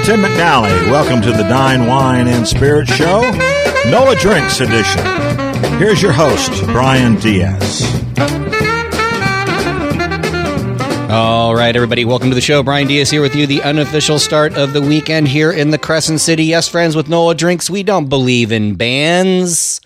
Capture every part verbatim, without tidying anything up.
Tim McNally. Welcome to the Dine, Wine, and Spirit Show, NOLA Drinks Edition. Here's your host, Brian Diaz. All right, everybody, welcome to the show. Brian Diaz here with you, the unofficial start of the weekend here in the Crescent City. Yes, friends, with NOLA Drinks, we don't believe in bans.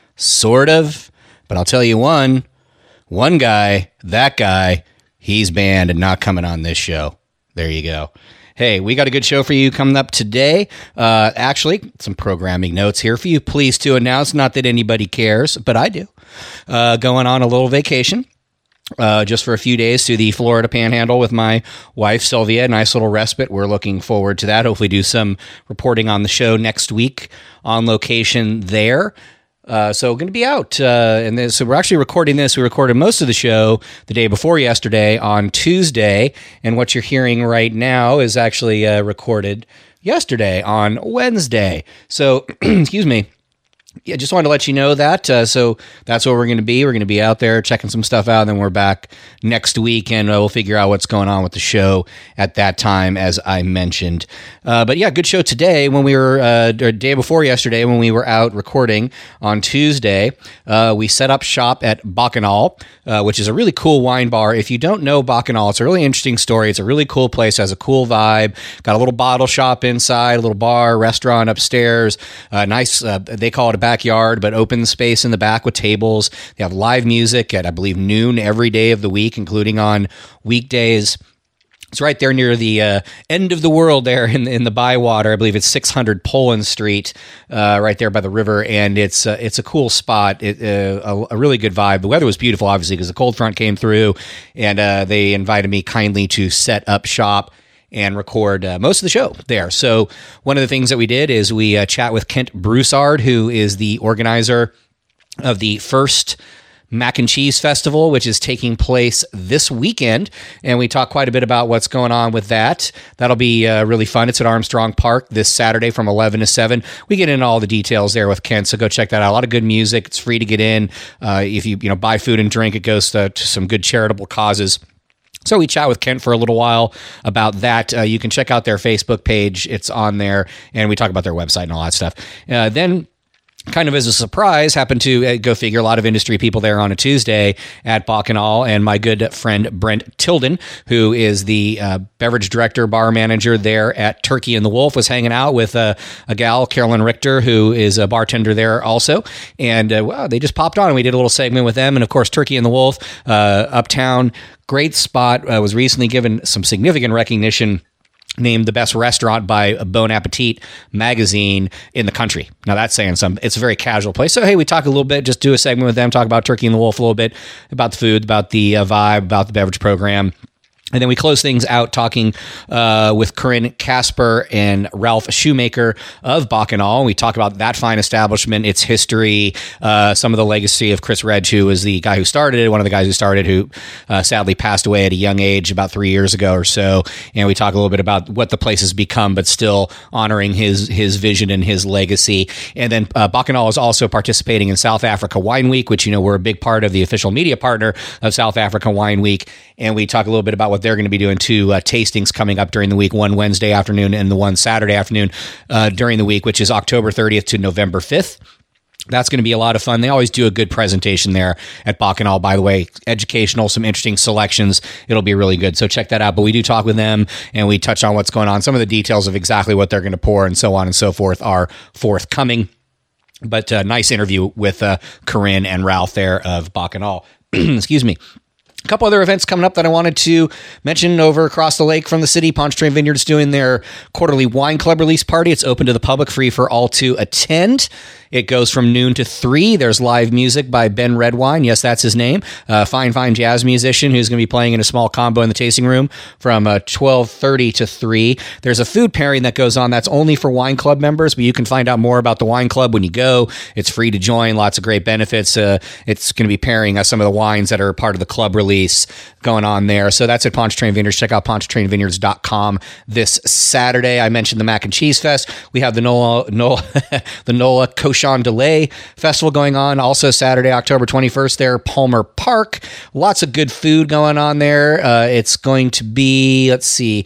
Sort of. But I'll tell you one, one guy, that guy, he's banned and not coming on this show. There you go. Hey, we got a good show for you coming up today. Uh, actually, some programming notes here for you. Pleased to announce, not that anybody cares, but I do. Uh, going on a little vacation. Uh, just for a few days to the Florida Panhandle with my wife, Sylvia. Nice little respite. We're looking forward to that. Hopefully do some reporting on the show next week on location there. Uh, so going to be out. Uh, and this, so we're actually recording this. We recorded most of the show the day before yesterday on Tuesday. And what you're hearing right now is actually uh, recorded yesterday on Wednesday. So, excuse me. Yeah, just wanted to let you know that. Uh, so that's where we're going to be. We're going to be out there checking some stuff out, and then we're back next week, and uh, we'll figure out what's going on with the show at that time, as I mentioned. Uh, but yeah, good show today. When we were, uh, or day before yesterday, when we were out recording on Tuesday, uh, we set up shop at Bacchanal, uh, which is a really cool wine bar. If you don't know Bacchanal, it's a really interesting story. It's a really cool place, has a cool vibe, got a little bottle shop inside, a little bar, restaurant upstairs, uh, nice, uh, they call it a backyard, but open space in the back with tables. They have live music at, I believe, noon every day of the week, including on weekdays. It's right there near the uh, end of the world there in, in the Bywater. I believe it's six hundred Poland Street, uh, right there by the river, and it's uh, it's a cool spot. It, uh, a, a really good vibe. The weather was beautiful, obviously, because the cold front came through, and uh, they invited me kindly to set up shop and record uh, most of the show there. So one of the things that we did is we uh, chat with Kent Broussard, who is the organizer of the first Mac and Cheese Festival, which is taking place this weekend. And we talk quite a bit about what's going on with that. That'll be uh, really fun. It's at Armstrong Park this Saturday from eleven to seven. We get into all the details there with Kent, so go check that out. A lot of good music. It's free to get in. Uh, if you you know buy food and drink, it goes to, to some good charitable causes. So we chat with Kent for a little while about that. Uh, you can check out their Facebook page. It's on there. And we talk about their website and all that stuff. Uh, then, kind of as a surprise, happened to, uh, go figure, a lot of industry people there on a Tuesday at Bacchanal, and my good friend Brent Tilden, who is the uh, beverage director, bar manager there at Turkey and the Wolf, was hanging out with uh, a gal, Carolyn Richter, who is a bartender there also, and uh, wow, they just popped on, and we did a little segment with them, and of course, Turkey and the Wolf, uh, uptown, great spot, uh, was recently given some significant recognition, named the best restaurant by Bon Appetit magazine in the country. Now that's saying something. It's a very casual place. So, hey, we talk a little bit, just do a segment with them, talk about Turkey and the Wolf a little bit, about the food, about the uh, vibe, about the beverage program. And then we close things out talking uh, with Corinne Casper and Ralph Shoemaker of Bacchanal. We talk about that fine establishment, its history, uh, some of the legacy of Chris Redge, who was the guy who started it, one of the guys who started, who uh, sadly passed away at a young age about three years ago or so. And we talk a little bit about what the place has become, but still honoring his his vision and his legacy. And then uh, Bacchanal is also participating in South Africa Wine Week, which, you know, we're a big part of, the official media partner of South Africa Wine Week. And we talk a little bit about what they're going to be doing, two uh, tastings coming up during the week, one Wednesday afternoon and the one Saturday afternoon uh, during the week, which is October thirtieth to November fifth. That's going to be a lot of fun. They always do a good presentation there at Bacchanal, by the way. Educational, some interesting selections. It'll be really good. So check that out. But we do talk with them, and we touch on what's going on. Some of the details of exactly what they're going to pour and so on and so forth are forthcoming. But uh, nice interview with uh, Corinne and Ralph there of Bacchanal. Excuse me. A couple other events coming up that I wanted to mention over across the lake from the city. Pontchartrain Vineyards doing their quarterly wine club release party. It's open to the public, free for all to attend. It goes from noon to three. There's live music by Ben Redwine. Yes, that's his name. A fine, fine jazz musician who's going to be playing in a small combo in the tasting room from uh, twelve thirty to three. There's a food pairing that goes on that's only for wine club members, but you can find out more about the wine club when you go. It's free to join. Lots of great benefits. Uh, it's going to be pairing uh, some of the wines that are part of the club release going on there. So that's at Pontchartrain Vineyards. Check out pontchartrain vineyards dot com this Saturday. I mentioned the Mac and Cheese Fest. We have the NOLA, NOLA the NOLA Cochon Delay Festival going on also Saturday, October twenty-first there, Palmer Park. Lots of good food going on there. Uh, it's going to be, let's see,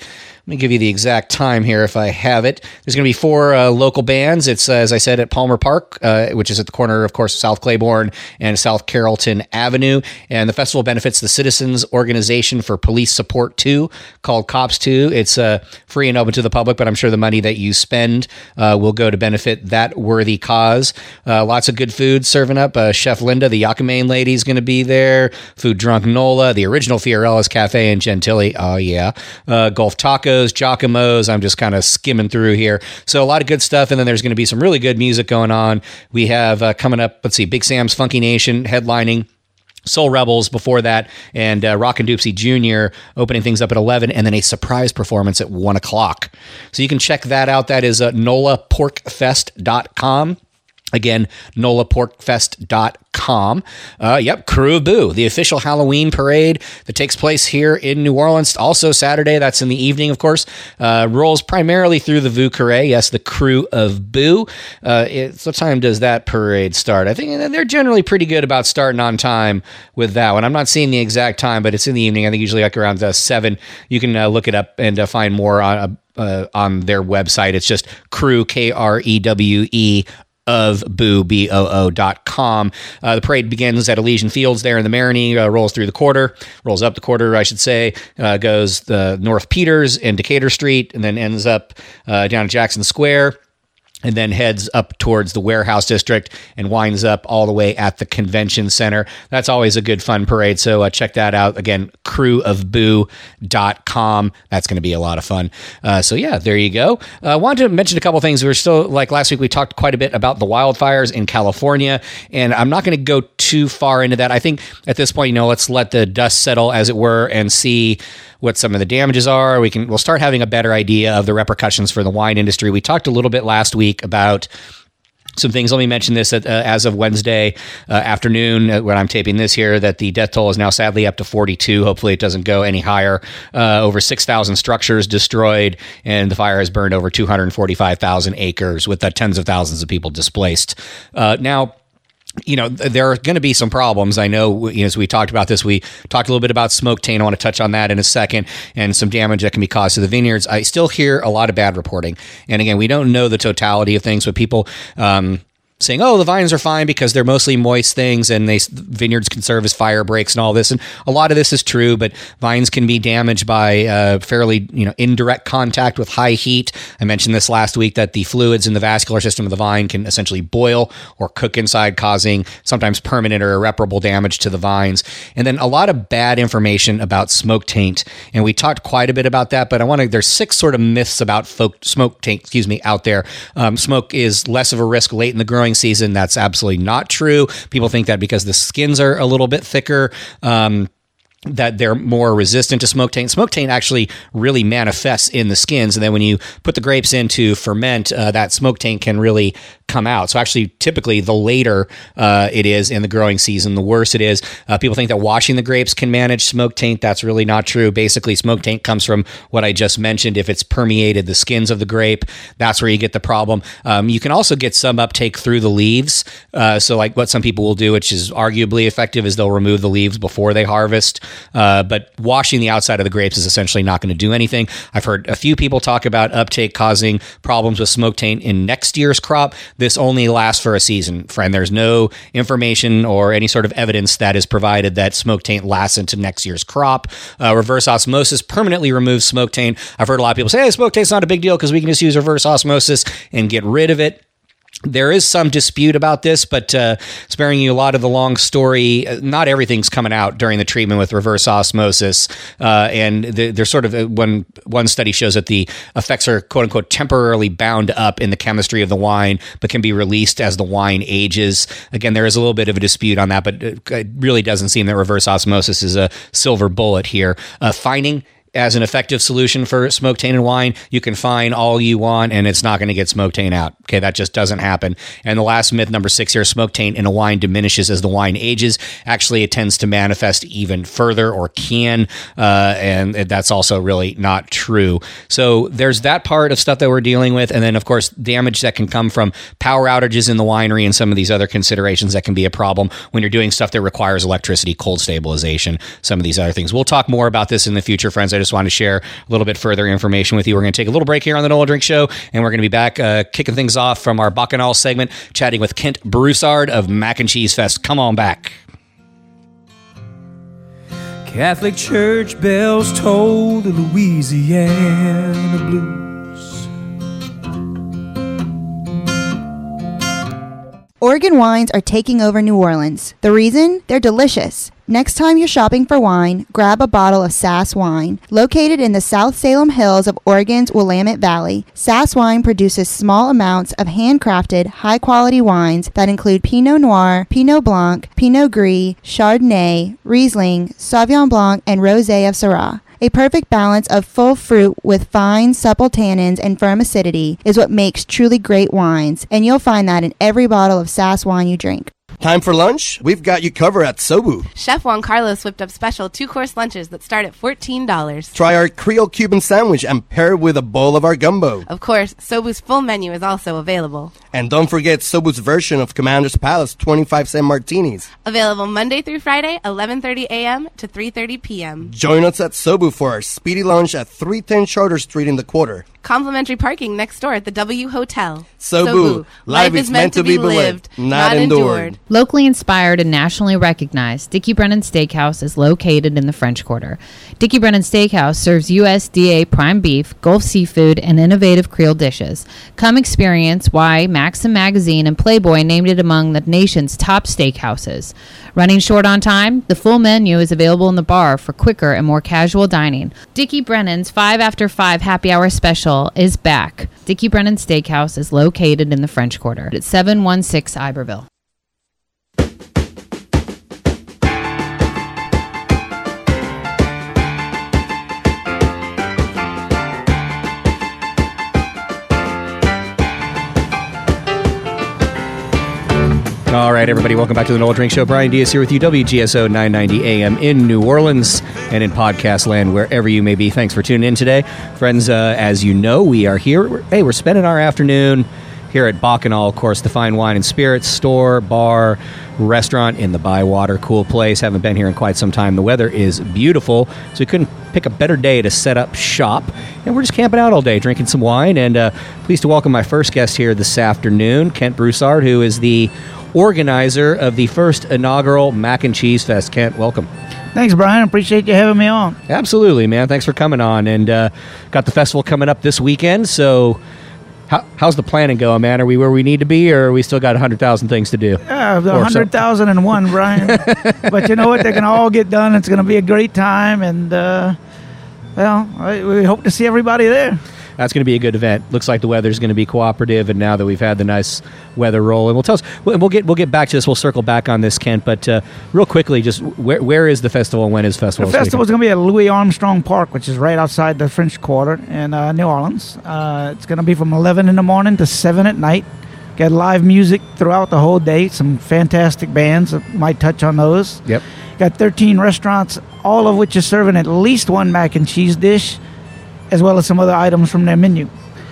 me give you the exact time here if I have it. There's going to be four uh, local bands. It's, uh, as I said, at Palmer Park, uh, which is at the corner, of course, South Claiborne and South Carrollton Avenue. And the festival benefits the Citizens Organization for Police Support two, called Cops two. It's uh, free and open to the public, but I'm sure the money that you spend uh, will go to benefit that worthy cause. Uh, lots of good food serving up. Uh, Chef Linda, the Yakimain lady, is going to be there. Food Drunk Nola, the original Fiorella's Cafe and Gentilly. Oh, yeah. Uh, Gulf Tacos, Giacomo's. I'm just kind of skimming through here. So a lot of good stuff. And then there's going to be some really good music going on. We have uh, coming up, let's see, Big Sam's Funky Nation headlining. Soul Rebels before that, and uh, Rockin' Doopsie Junior opening things up at eleven, and then a surprise performance at one o'clock. So you can check that out. That is uh, nola pork fest dot com. Again, nola pork fest dot com. Uh, yep, Crew of Boo, the official Halloween parade that takes place here in New Orleans. Also Saturday, that's in the evening, of course. Uh, rolls primarily through the Vieux Carré. Yes, the Crew of Boo. Uh, it, what time does that parade start? I think they're generally pretty good about starting on time with that one. I'm not seeing the exact time, but it's in the evening. I think usually like around uh, seven. You can uh, look it up and uh, find more on, uh, on their website. It's just Crew, K R E W E, of boo, B O O dot com. Uh, the parade begins at Elysian Fields there in the Marigny, uh, rolls through the quarter, rolls up the quarter, I should say, uh, goes the North Peters and Decatur Street, and then ends up uh, down at Jackson Square, and then heads up towards the Warehouse District and winds up all the way at the Convention Center. That's always a good, fun parade, so uh, check that out. Again, crew of boo dot com. That's going to be a lot of fun. Uh, so, yeah, there you go. I uh, wanted to mention a couple things. We were still, like last week, we talked quite a bit about the wildfires in California, and I'm not going to go too far into that. I think at this point, you know, let's let the dust settle, as it were, and see what some of the damages are. We can, we'll start having a better idea of the repercussions for the wine industry. We talked a little bit last week about some things. Let me mention this at, uh, as of Wednesday uh, afternoon, uh, when I'm taping this here, that the death toll is now sadly up to forty-two. Hopefully it doesn't go any higher. Uh, over six thousand structures destroyed, and the fire has burned over two hundred forty-five thousand acres, with uh, tens of thousands of people displaced. Uh, now, you know, there are going to be some problems. I know, you know, as we talked about this, we talked a little bit about smoke taint. I want to touch on that in a second, and some damage that can be caused to the vineyards. I still hear a lot of bad reporting. And again, we don't know the totality of things, but people um, saying, oh, the vines are fine because they're mostly moist things, and they vineyards can serve as fire breaks and all this. And a lot of this is true, but vines can be damaged by uh, fairly, you know, indirect contact with high heat. I mentioned this last week, that the fluids in the vascular system of the vine can essentially boil or cook inside, causing sometimes permanent or irreparable damage to the vines. And then a lot of bad information about smoke taint. And we talked quite a bit about that, but I want to, there's six sort of myths about folk, smoke taint, excuse me, out there. Um, smoke is less of a risk late in the growing season. That's absolutely not true. People think that because the skins are a little bit thicker, um, that they're more resistant to smoke taint. Smoke taint actually really manifests in the skins, and then when you put the grapes in to ferment, uh, that smoke taint can really come out. So actually, typically, the later uh, it is in the growing season, the worse it is. Uh, people think that washing the grapes can manage smoke taint. That's really not true. Basically, smoke taint comes from what I just mentioned. If it's permeated the skins of the grape, that's where you get the problem. Um, you can also get some uptake through the leaves. Uh, so like what some people will do, which is arguably effective, is they'll remove the leaves before they harvest. Uh, but washing the outside of the grapes is essentially not going to do anything. I've heard a few people talk about uptake causing problems with smoke taint in next year's crop. This only lasts for a season, friend. There's no information or any sort of evidence that is provided that smoke taint lasts into next year's crop. Uh, reverse osmosis permanently removes smoke taint. I've heard a lot of people say, hey, smoke taint's not a big deal because we can just use reverse osmosis and get rid of it. There is some dispute about this, but uh, sparing you a lot of the long story, not everything's coming out during the treatment with reverse osmosis. Uh, and the, there's sort of, one, one study shows that the effects are, quote unquote, temporarily bound up in the chemistry of the wine, but can be released as the wine ages. Again, there is a little bit of a dispute on that, but it really doesn't seem that reverse osmosis is a silver bullet here. Uh, fining as an effective solution for smoke tainted wine, you can fine all you want, and it's not going to get smoke taint out. Okay, that just doesn't happen. And the last myth, number six here, smoke taint in a wine diminishes as the wine ages. Actually, it tends to manifest even further, or can, uh, and that's also really not true. So there's that part of stuff that we're dealing with, and then, of course, damage that can come from power outages in the winery and some of these other considerations that can be a problem when you're doing stuff that requires electricity, cold stabilization, some of these other things. We'll talk more about this in the future, friends. I just wanted to share a little bit further information with you. We're going to take a little break here on the Nola Drink Show, and we're going to be back uh, kicking things off from our Bacchanal segment, chatting with Kent Broussard of Mac and Cheese Fest. Come on back. Catholic church bells toll the Louisiana blues. Oregon wines are taking over New Orleans. The reason? They're delicious. Next time you're shopping for wine, grab a bottle of Sass Wine. Located in the South Salem Hills of Oregon's Willamette Valley, Sass Wine produces small amounts of handcrafted, high-quality wines that include Pinot Noir, Pinot Blanc, Pinot Gris, Chardonnay, Riesling, Sauvignon Blanc, and Rosé of Syrah. A perfect balance of full fruit with fine, supple tannins and firm acidity is what makes truly great wines, and you'll find that in every bottle of Sass Wine you drink. Time for lunch? We've got you covered at Sobu. Chef Juan Carlos whipped up special two-course lunches that start at fourteen dollars. Try our Creole Cuban sandwich and pair it with a bowl of our gumbo. Of course, Sobu's full menu is also available. And don't forget Sobu's version of Commander's Palace twenty-five cent martinis. Available Monday through Friday, eleven thirty a.m. to three thirty p.m. Join us at Sobu for our speedy lunch at three ten Charter Street in the Quarter. Complimentary parking next door at the W Hotel. Sobu, life is meant to be lived, not endured. Locally inspired and nationally recognized, Dickie Brennan Steakhouse is located in the French Quarter. Dickie Brennan Steakhouse serves U S D A prime beef, Gulf seafood, and innovative Creole dishes. Come experience why Maxim Magazine and Playboy named it among the nation's top steakhouses. Running short on time, the full menu is available in the bar for quicker and more casual dining. Dickie Brennan's five after five happy hour special is back. Dickie Brennan Steakhouse is located in the French Quarter at seven one six Iberville. All right, everybody, welcome back to the Nola Drink Show. Brian Diaz here with you, W G S O nine ninety A M in New Orleans and in podcast land, wherever you may be. Thanks for tuning in today. Friends, uh, as you know, we are here. We're, hey, we're spending our afternoon here at Bacchanal, of course, the fine wine and spirits store, bar, restaurant in the Bywater. Cool place. Haven't been here in quite some time. The weather is beautiful, so we couldn't pick a better day to set up shop. And we're just camping out all day, drinking some wine. And uh, pleased to welcome my first guest here this afternoon, Kent Broussard, who is the organizer of the first inaugural Mac and Cheese Fest. Kent, welcome. Thanks, Brian. Appreciate you having me on. Absolutely, man. Thanks for coming on. And uh, got the festival coming up this weekend, so how, how's the planning going, man? Are we where we need to be, or are we still got one hundred thousand things to do? Yeah, one hundred thousand and one, Brian. But you know what? They can all get done. It's going to be a great time, and, uh, well, I, we hope to see everybody there. That's going to be a good event. Looks like the weather's going to be cooperative, and now that we've had the nice weather roll, and we'll tell us. We'll get we'll get back to this. We'll circle back on this, Kent. But uh, real quickly, just where where is the festival and when is the festival? The festival is going to be at Louis Armstrong Park, which is right outside the French Quarter in uh, New Orleans. Uh, it's going to be from eleven in the morning to seven at night. Got live music throughout the whole day. Some fantastic bands. That might touch on those. Yep. Got thirteen restaurants, all of which are serving at least one mac and cheese dish, as well as some other items from their menu.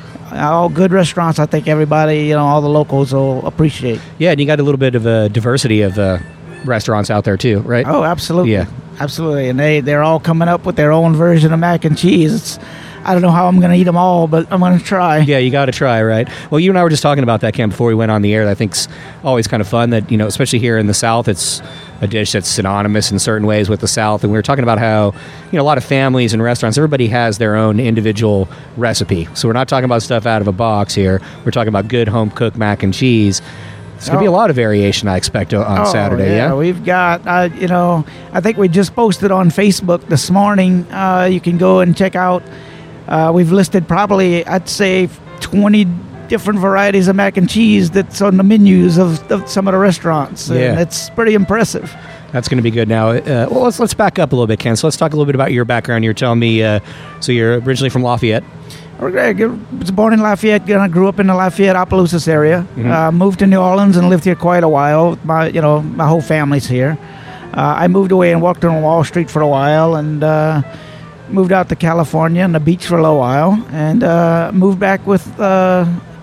All good restaurants. I think everybody, you know, all the locals will appreciate. Yeah, and you got a little bit of a diversity of uh, restaurants out there too, right? Oh, absolutely. Yeah. Absolutely. And they, they're all coming up with their own version of mac and cheese. It's, I don't know how I'm going to eat them all, but I'm going to try. Yeah, you got to try, right? Well, you and I were just talking about that, Ken, before we went on the air. I think it's always kind of fun that, you know, especially here in the South, it's a dish that's synonymous in certain ways with the South. And we were talking about how, you know, a lot of families and restaurants, everybody has their own individual recipe. So we're not talking about stuff out of a box here. We're talking about good home-cooked mac and cheese. There's going to be a lot of variation, I expect, on oh, Saturday, yeah? yeah? We've got, uh, you know, I think we just posted on Facebook this morning. Uh, you can go and check out. Uh, we've listed probably, I'd say, twenty different varieties of mac and cheese that's on the menus of, of some of the restaurants. Yeah. And it's pretty impressive. That's going to be good. Now, uh, well, let's let's back up a little bit, Ken. So let's talk a little bit about your background. You're telling me, uh, so you're originally from Lafayette. I was born in Lafayette. I grew up in the Lafayette, Opelousas area. Mm-hmm. Uh, moved to New Orleans and lived here quite a while. My, you know, my whole family's here. Uh, I moved away and worked on Wall Street for a while, and uh, moved out to California and the beach for a little while, and uh, moved back with uh,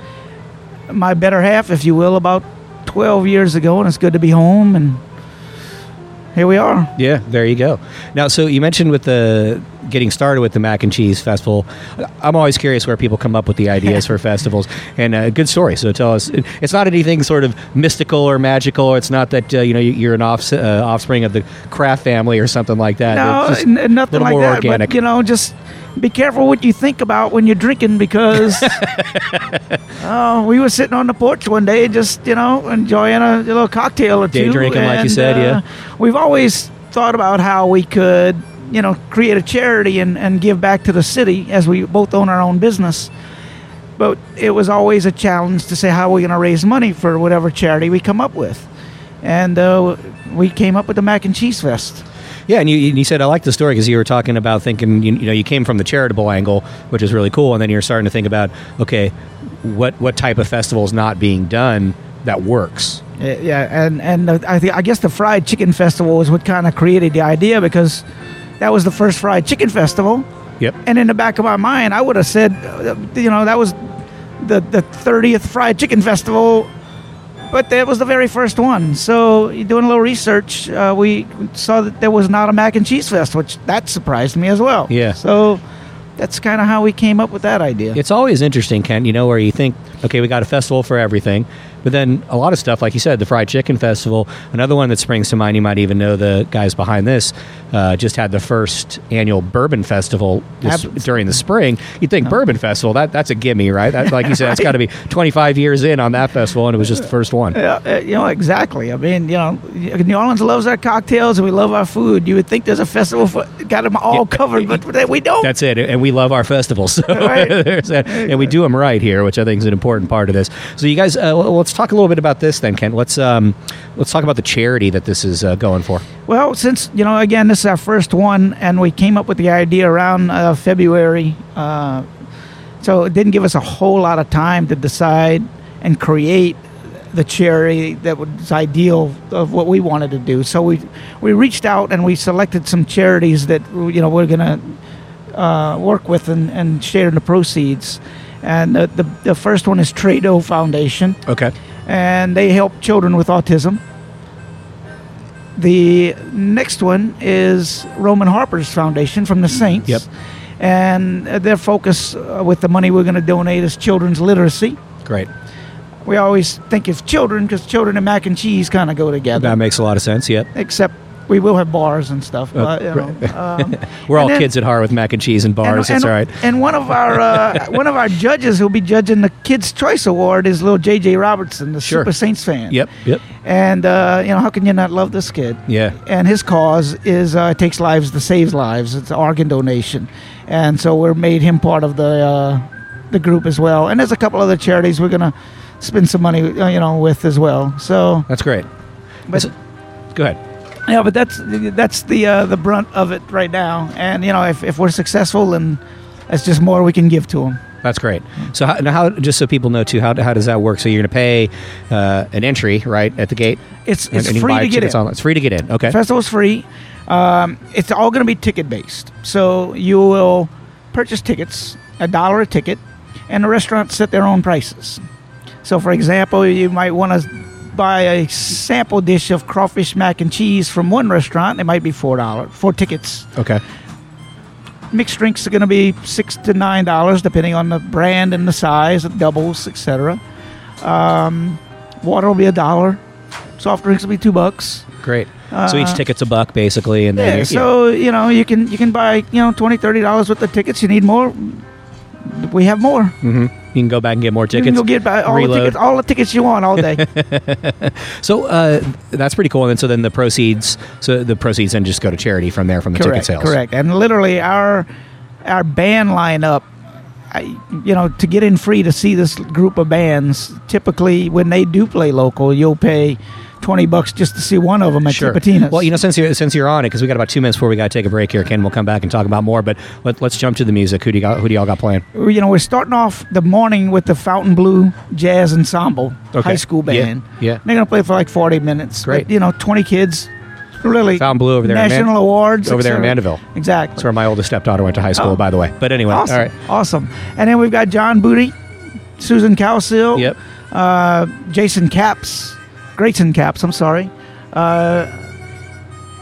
my better half, if you will, about twelve years ago. And it's good to be home and here we are. Yeah, there you go. Now, so you mentioned with the getting started with the Mac and Cheese Festival. I'm always curious where people come up with the ideas for festivals, and a uh, good story. So tell us. It's not anything sort of mystical or magical. It's not that uh, you know you're an off, uh, offspring of the Kraft family or something like that. No, it's just n- nothing a little like more that. organic. But, you know, just be careful what you think about when you're drinking, because uh, we were sitting on the porch one day, just you know, enjoying a, a little cocktail or Day two. drinking, and, like you said, uh, yeah. We've always thought about how we could, you know, create a charity and, and give back to the city, as we both own our own business. But it was always a challenge to say how we're going to raise money for whatever charity we come up with. And uh, we came up with the Mac and Cheese Fest. Yeah, and you, you said, I like the story because you were talking about thinking, you, you know, you came from the charitable angle, which is really cool, and then you're starting to think about, okay, what what type of festival is not being done that works? Yeah, yeah, and and uh, I think I guess the Fried Chicken Festival was what kind of created the idea, because that was the first fried chicken festival. Yep. And in the back of my mind, I would have said, uh, you know, that was the the thirtieth Fried Chicken Festival, but that was the very first one. So doing a little research, uh, we saw that there was not a Mac and Cheese Fest, which that surprised me as well. Yeah. So that's kind of how we came up with that idea. It's always interesting, Ken, you know, where you think, okay, we got a festival for everything, but then a lot of stuff, like you said, the Fried Chicken Festival, another one that springs to mind, you might even know the guys behind this, uh, just had the first annual Bourbon Festival this, during the spring. You'd think no. Bourbon Festival, that that's a gimme, right? That, like you said, it's got to be twenty-five years in on that festival, and it was just the first one. Yeah, uh, you know, exactly. I mean, you know, New Orleans loves our cocktails and we love our food. You would think there's a festival for, got them all yeah. covered, but we don't. That's it, and we love our festivals, so right. there's that. And we do them right here, which I think is an important part of this. So you guys, uh, let's talk a little bit about this then, Ken. Let's um, let's talk about the charity that this is uh, going for. Well, since, you know, again, this is our first one, and we came up with the idea around uh, February, uh, so it didn't give us a whole lot of time to decide and create the charity that was ideal of what we wanted to do. So we we reached out and we selected some charities that, you know, we're going to uh, work with and, and share the proceeds. And uh, the the first one is Trado Foundation. Okay. And they help children with autism. The next one is Roman Harper's Foundation from the Saints. Yep. And their focus uh, with the money we're going to donate is children's literacy. Great. We always think of children because children and mac and cheese kind of go together. That makes a lot of sense, yep. Except we will have bars and stuff. But, you know, um, We're all then, kids at heart with mac and cheese and bars. And, That's and, all right. And one of our uh, one of our judges who'll be judging the Kids' Choice Award is little J J Robertson, the Sure. Super Saints fan. Yep, yep. And uh, you know, how can you not love this kid? Yeah. And his cause is uh, it takes lives to save lives. It's an organ donation, and so we're made him part of the uh, the group as well. And there's a couple other charities we're gonna spend some money, uh, you know, with as well. So that's great. But, so, go ahead. Yeah, but that's that's the uh, the brunt of it right now. And you know, if if we're successful, then that's just more we can give to them. That's great. So how, now, how just so people know too, how how does that work? So you're going to pay uh, an entry right at the gate. It's it's and, and free to get in. On, it's free to get in. Okay. The festival's free. Um, it's all going to be ticket based. So you will purchase tickets, a dollar a ticket, and the restaurants set their own prices. So, for example, you might want to buy a sample dish of crawfish mac and cheese from one restaurant. It might be four dollars, four tickets. Okay. Mixed drinks are going to be six to nine dollars, depending on the brand and the size, doubles, et cetera. Um, water will be a dollar. Soft drinks will be two bucks. Great. Uh, so each ticket's a buck, basically, and then yeah. So you know, you can you can buy you know twenty, thirty dollars worth of tickets. You need more, we have more. Mm-hmm. You can go back and get more tickets. You can go get by all the tickets, all the tickets you want all day. So uh, that's pretty cool. And so then the proceeds, so the proceeds then just go to charity from there from the correct, ticket sales. Correct. And literally our our band lineup, I, you know, to get in free to see this group of bands. Typically, when they do play local, you'll pay twenty bucks just to see one of them at sure. Tipitina's. Well, you know, since you're, since you're on it, because we got about two minutes before we got to take a break here, Ken, we'll come back and talk about more. But let, let's jump to the music. Who do you got? Who do y'all got playing? You know, we're starting off the morning with the Fountain Blue Jazz Ensemble, okay. high school band. Yeah. yeah. They're gonna play for like forty minutes. Great. But, you know, twenty kids. Really, Fountain Blue over there. National in Man- awards over there in Mandeville. Exactly. That's where my oldest stepdaughter went to high school, oh. by the way. But anyway, awesome. all right. Awesome. And then we've got John Booty, Susan Cowsill, yep. uh, Jason Caps, Grayson Caps. I'm sorry. Uh,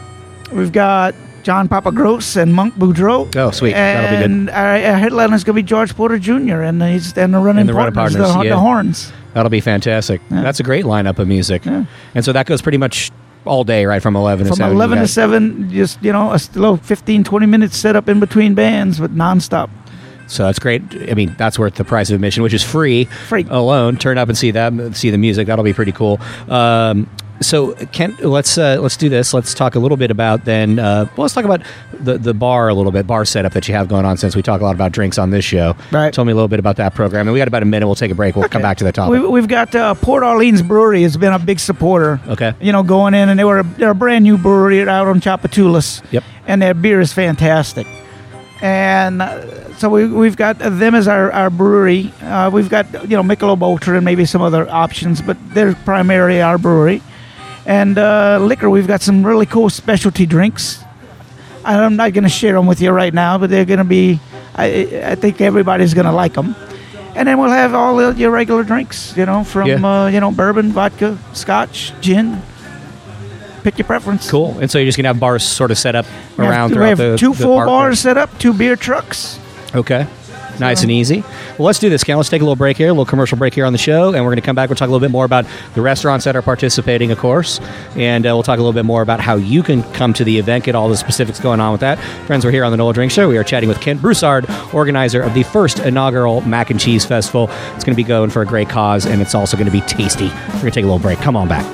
we've got John Papa Gross and Monk Boudreaux. Oh, sweet. That'll be good. And our, our headliner is going to be George Porter Junior and he's and the running And the running partners, partners, the, yeah. the horns. That'll be fantastic. Yeah. That's a great lineup of music. Yeah. And so that goes pretty much all day, right, from eleven to From seven. you eleven to guys- seven, just, you know, a little fifteen, twenty minutes set up in between bands, but nonstop. So that's great. I mean, that's worth the price of admission, which is free, Free. alone. Turn up and see that, see the music. That'll be pretty cool. Um, so, Kent, let's uh, let's do this. Let's talk a little bit about then. Uh, well, let's talk about the the bar a little bit, bar setup that you have going on. Since we talk a lot about drinks on this show, Right. Tell me a little bit about that program. And we got about a minute. We'll take a break. We'll come back to the topic. We, we've got uh, Port Orleans Brewery has been a big supporter. Okay. You know, going in, and they were they're a brand new brewery out on Chapatulas. Yep. And their beer is fantastic. And uh, so we, we've got them as our, our brewery. Uh, we've got, you know, Michelob Ultra and maybe some other options, but they're primarily our brewery. And uh, liquor, we've got some really cool specialty drinks. I'm not going to share them with you right now, but they're going to be, I, I think everybody's going to like them. And then we'll have all the, your regular drinks, you know, from, Yeah. uh, you know, bourbon, vodka, scotch, gin. Pick your preference. Cool. And so you're just gonna have bars sort of set up We have- around we throughout have the two the full park bars set up, two beer trucks. there. Okay. Nice and easy. Well, let's do this, Ken. Let's take a little break here, a little commercial break here on the show, and we're going to come back. We'll talk a little bit more about the restaurants that are participating, of course, and uh, we'll talk a little bit more about how you can come to the event, get all the specifics going on with that. Friends, we're here on the Nola Drink Show. We are chatting with Kent Broussard, organizer of the first inaugural Mac and Cheese Festival. It's going to be going for a great cause, and it's also going to be tasty. We're going to take a little break. Come on back.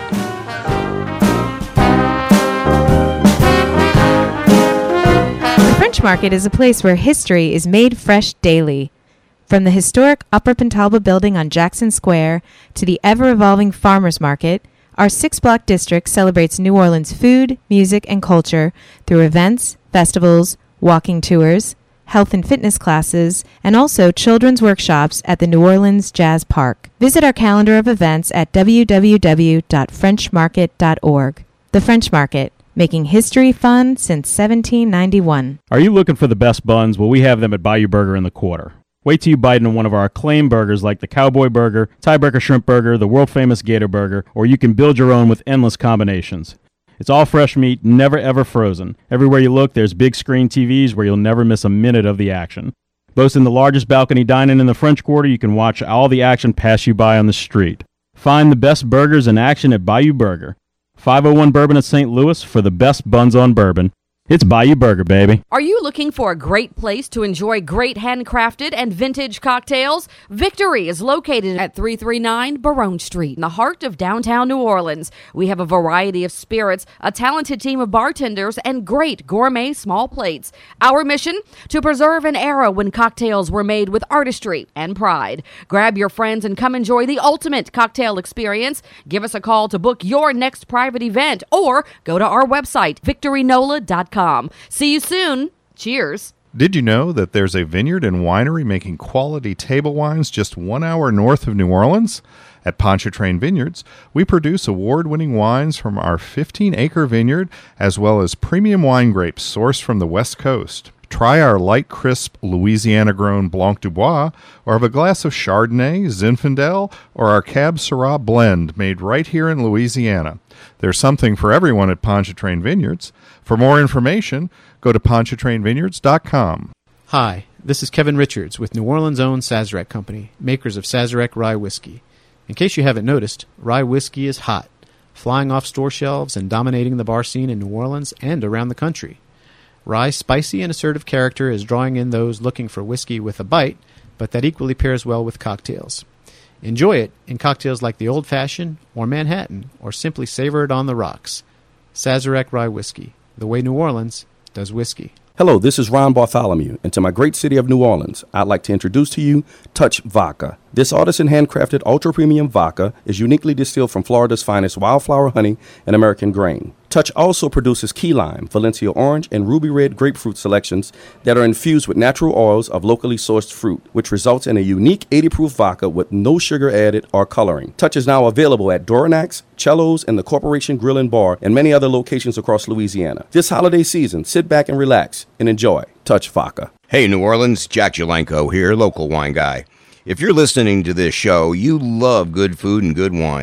French Market is a place where history is made fresh daily. From the historic Upper Pentalba building on Jackson Square to the ever-evolving Farmers Market, our six-block district celebrates New Orleans food, music, and culture through events, festivals, walking tours, health and fitness classes, and also children's workshops at the New Orleans Jazz Park. Visit our calendar of events at w w w dot french market dot org. The French Market, making history fun since seventeen ninety-one. Are you looking for the best buns? Well, we have them at Bayou Burger in the Quarter. Wait till you bite into one of our acclaimed burgers like the Cowboy Burger, Tiebreaker Shrimp Burger, the world-famous Gator Burger, or you can build your own with endless combinations. It's all fresh meat, never ever frozen. Everywhere you look, there's big screen T Vs where you'll never miss a minute of the action. Boasting the largest balcony dining in the French Quarter, you can watch all the action pass you by on the street. Find the best burgers in action at Bayou Burger. five oh one Bourbon at Saint Louis for the best buns on bourbon. It's Bayou Burger, baby. Are you looking for a great place to enjoy great handcrafted and vintage cocktails? Victory is located at three thirty-nine Barone Street in the heart of downtown New Orleans. We have a variety of spirits, a talented team of bartenders, and great gourmet small plates. Our mission? To preserve an era when cocktails were made with artistry and pride. Grab your friends and come enjoy the ultimate cocktail experience. Give us a call to book your next private event or go to our website, victory nola dot com. See you soon. Cheers. Did you know that there's a vineyard and winery making quality table wines just one hour north of New Orleans? At Pontchartrain Vineyards, we produce award-winning wines from our fifteen-acre vineyard, as well as premium wine grapes sourced from the West Coast. Try our light, crisp, Louisiana-grown Blanc du Bois, or have a glass of Chardonnay, Zinfandel, or our Cab Syrah blend made right here in Louisiana. There's something for everyone at Pontchartrain Vineyards. For more information, go to pontchartrain vineyards dot com. Hi, this is Kevin Richards with New Orleans' own Sazerac Company, makers of Sazerac Rye Whiskey. In case you haven't noticed, rye whiskey is hot, flying off store shelves and dominating the bar scene in New Orleans and around the country. Rye's spicy and assertive character is drawing in those looking for whiskey with a bite, but that equally pairs well with cocktails. Enjoy it in cocktails like the Old Fashioned or Manhattan, or simply savor it on the rocks. Sazerac Rye Whiskey, the way New Orleans does whiskey. Hello, this is Ron Bartholomew, and to my great city of New Orleans, I'd like to introduce to you Touch Vodka. This artisan handcrafted ultra-premium vodka is uniquely distilled from Florida's finest wildflower honey and American grain. Touch also produces key lime, Valencia orange, and ruby red grapefruit selections that are infused with natural oils of locally sourced fruit, which results in a unique eighty proof vodka with no sugar added or coloring. Touch is now available at Doronac's, Cello's, and the Corporation Grill and Bar, and many other locations across Louisiana. This holiday season, sit back and relax and enjoy Touch Vodka. Hey, New Orleans, Jack Jalenko here, local wine guy. If you're listening to this show, you love good food and good wine.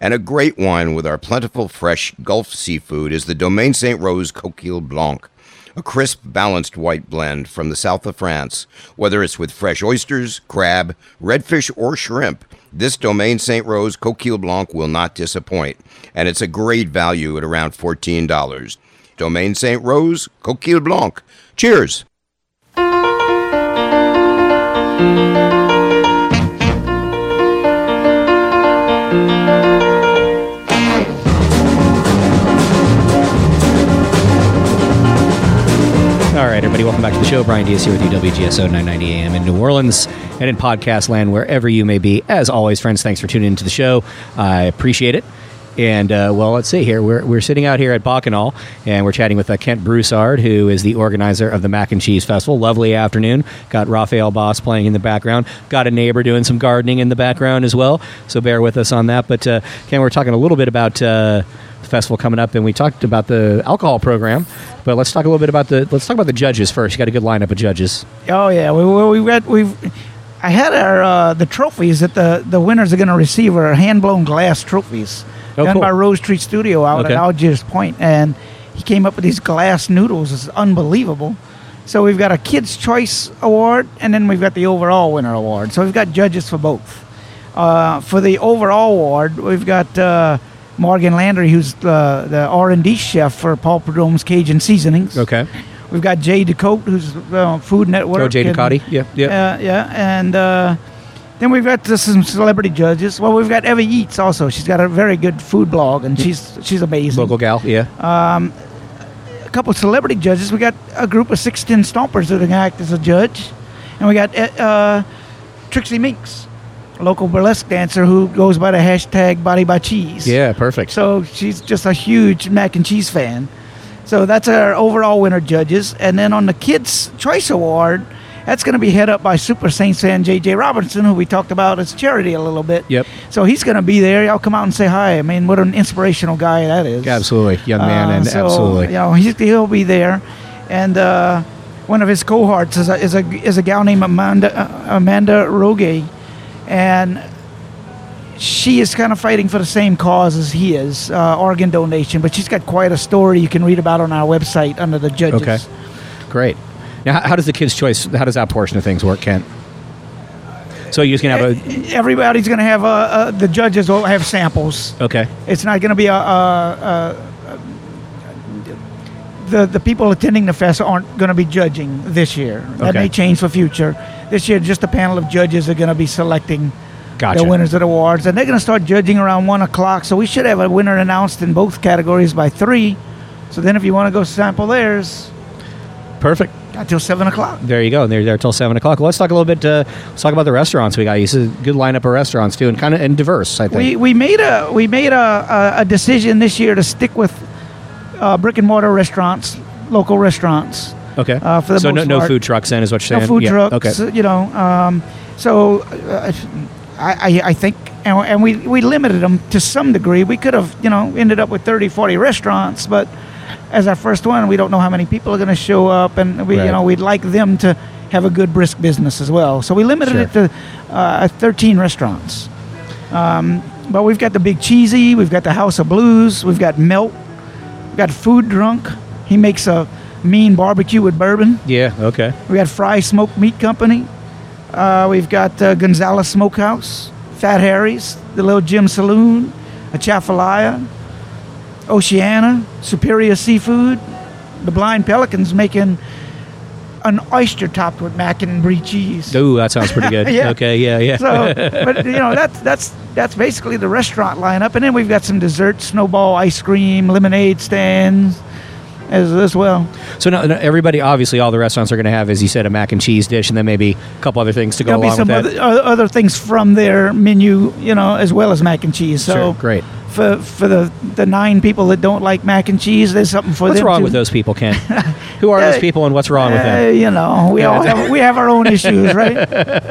And a great wine with our plentiful, fresh Gulf seafood is the Domaine Saint Rose Coquille Blanc, a crisp, balanced white blend from the south of France. Whether it's with fresh oysters, crab, redfish, or shrimp, this Domaine Saint Rose Coquille Blanc will not disappoint, and it's a great value at around fourteen dollars. Domaine Saint Rose Coquille Blanc. Cheers! All right, everybody, welcome back to the show. Brian Diaz here with you, W G S O nine ninety A M in New Orleans and in podcast land, wherever you may be. As always, friends, thanks for tuning into the show. I appreciate it. And, uh, well, let's see here. We're, we're sitting out here at Bacchanal, and we're chatting with uh, Kent Broussard, who is the organizer of the Mac and Cheese Festival. Lovely afternoon. Got Raphael Boss playing in the background. Got a neighbor doing some gardening in the background as well, so bear with us on that. But, uh, Ken, we're talking a little bit about uh, the festival coming up, and we talked about the alcohol program. But let's talk a little bit about the let's talk about the judges first. You got a good lineup of judges. Oh yeah, we we we got we've. I had our uh, the trophies that the, the winners are going to receive are hand blown glass trophies oh, done cool. by Rose Tree Studio out Okay. at Algiers Point, and he came up with these glass noodles. It's unbelievable. So we've got a Kids Choice Award, and then we've got the overall winner award. So we've got judges for both. Uh, for the overall award, we've got uh, Morgan Landry, who's uh, the R and D chef for Paul Prudhomme's Cajun Seasonings. Okay. We've got Jay Ducote, who's uh, Food Network. Oh, Jay and- Ducote. Yeah, yeah. Uh, yeah, and uh, then we've got uh, some celebrity judges. Well, we've got Evie Eats also. She's got a very good food blog, and she's she's amazing. Local gal, yeah. Um, a couple of celebrity judges. We got a group of sixteen stompers that are going to act as a judge, and we got uh, Trixie Minks, a local burlesque dancer who goes by the hashtag Body by Cheese. Yeah, perfect. So she's just a huge mac and cheese fan. So that's our overall winner judges. And then on the Kids' Choice Award, that's going to be head up by Super Saints fan J J Robinson, who we talked about as charity a little bit. Yep. So he's going to be there. I'll come out and say hi. I mean, what an inspirational guy that is. Absolutely. Young man, Uh, and so, absolutely. You know, he's, he'll be there. And uh, one of his cohorts is a, is a, is a gal named Amanda, uh, Amanda Rogue. And she is kind of fighting for the same cause as he is, uh, organ donation, but she's got quite a story you can read about on our website under the judges. Okay, great. Now, how, how does the Kids' Choice, how does that portion of things work, Kent? So you're just going to have a... Everybody's going to have, uh, uh, the judges will have samples. Okay. It's not going to be a, a, a, a... The, the people attending the fest aren't going to be judging this year. That Okay. may change for future. This year, just a panel of judges are going to be selecting Gotcha. the winners of the awards, and they're going to start judging around one o'clock. So we should have a winner announced in both categories by three. So then, if you want to go sample theirs, Perfect. until seven o'clock. There you go. They're there till seven o'clock. Well, let's talk a little bit. Uh, let's talk about the restaurants we got. You said good lineup of restaurants too, and kind of and diverse. I think. We we made a we made a, a, a decision this year to stick with uh, brick and mortar restaurants, local restaurants. okay. Uh, for the so most no, no part. food trucks then is what you're No saying. food Yeah, trucks. Okay. You know, um, so uh, I, I I think, and, and we we limited them to some degree. We could have, you know, ended up with thirty, forty restaurants, but as our first one, we don't know how many people are going to show up, and we, Right. you know, we'd like them to have a good brisk business as well. So we limited Sure. it to uh, thirteen restaurants. Um, but we've got the Big Cheesy, we've got the House of Blues, we've got Melt, we've got Food Drunk. He makes a mean barbecue with bourbon. Yeah. Okay. We got Fry Smoked Meat Company. Uh, we've got uh, Gonzalez Smokehouse, Fat Harry's, the Little Jim Saloon, Atchafalaya, Oceana, Superior Seafood, the Blind Pelicans making an oyster topped with mac and brie cheese. Ooh, that sounds pretty good. Yeah. Okay. Yeah. Yeah. So, but you know, that's that's that's basically the restaurant lineup, and then we've got some desserts, snowball ice cream, lemonade stands, as as well. So now, now everybody, obviously, all the restaurants are going to have, as you said, a mac and cheese dish, and then maybe a couple other things to go There'll be along some with that. other, other things from their menu, you know, as well as mac and cheese. So Sure, great. For for the, the nine people that don't like mac and cheese, there's something for What's them wrong too. with those people, Ken? Who are those Uh, people, and what's wrong with Uh, them? you know, we all have, we have our own issues, right?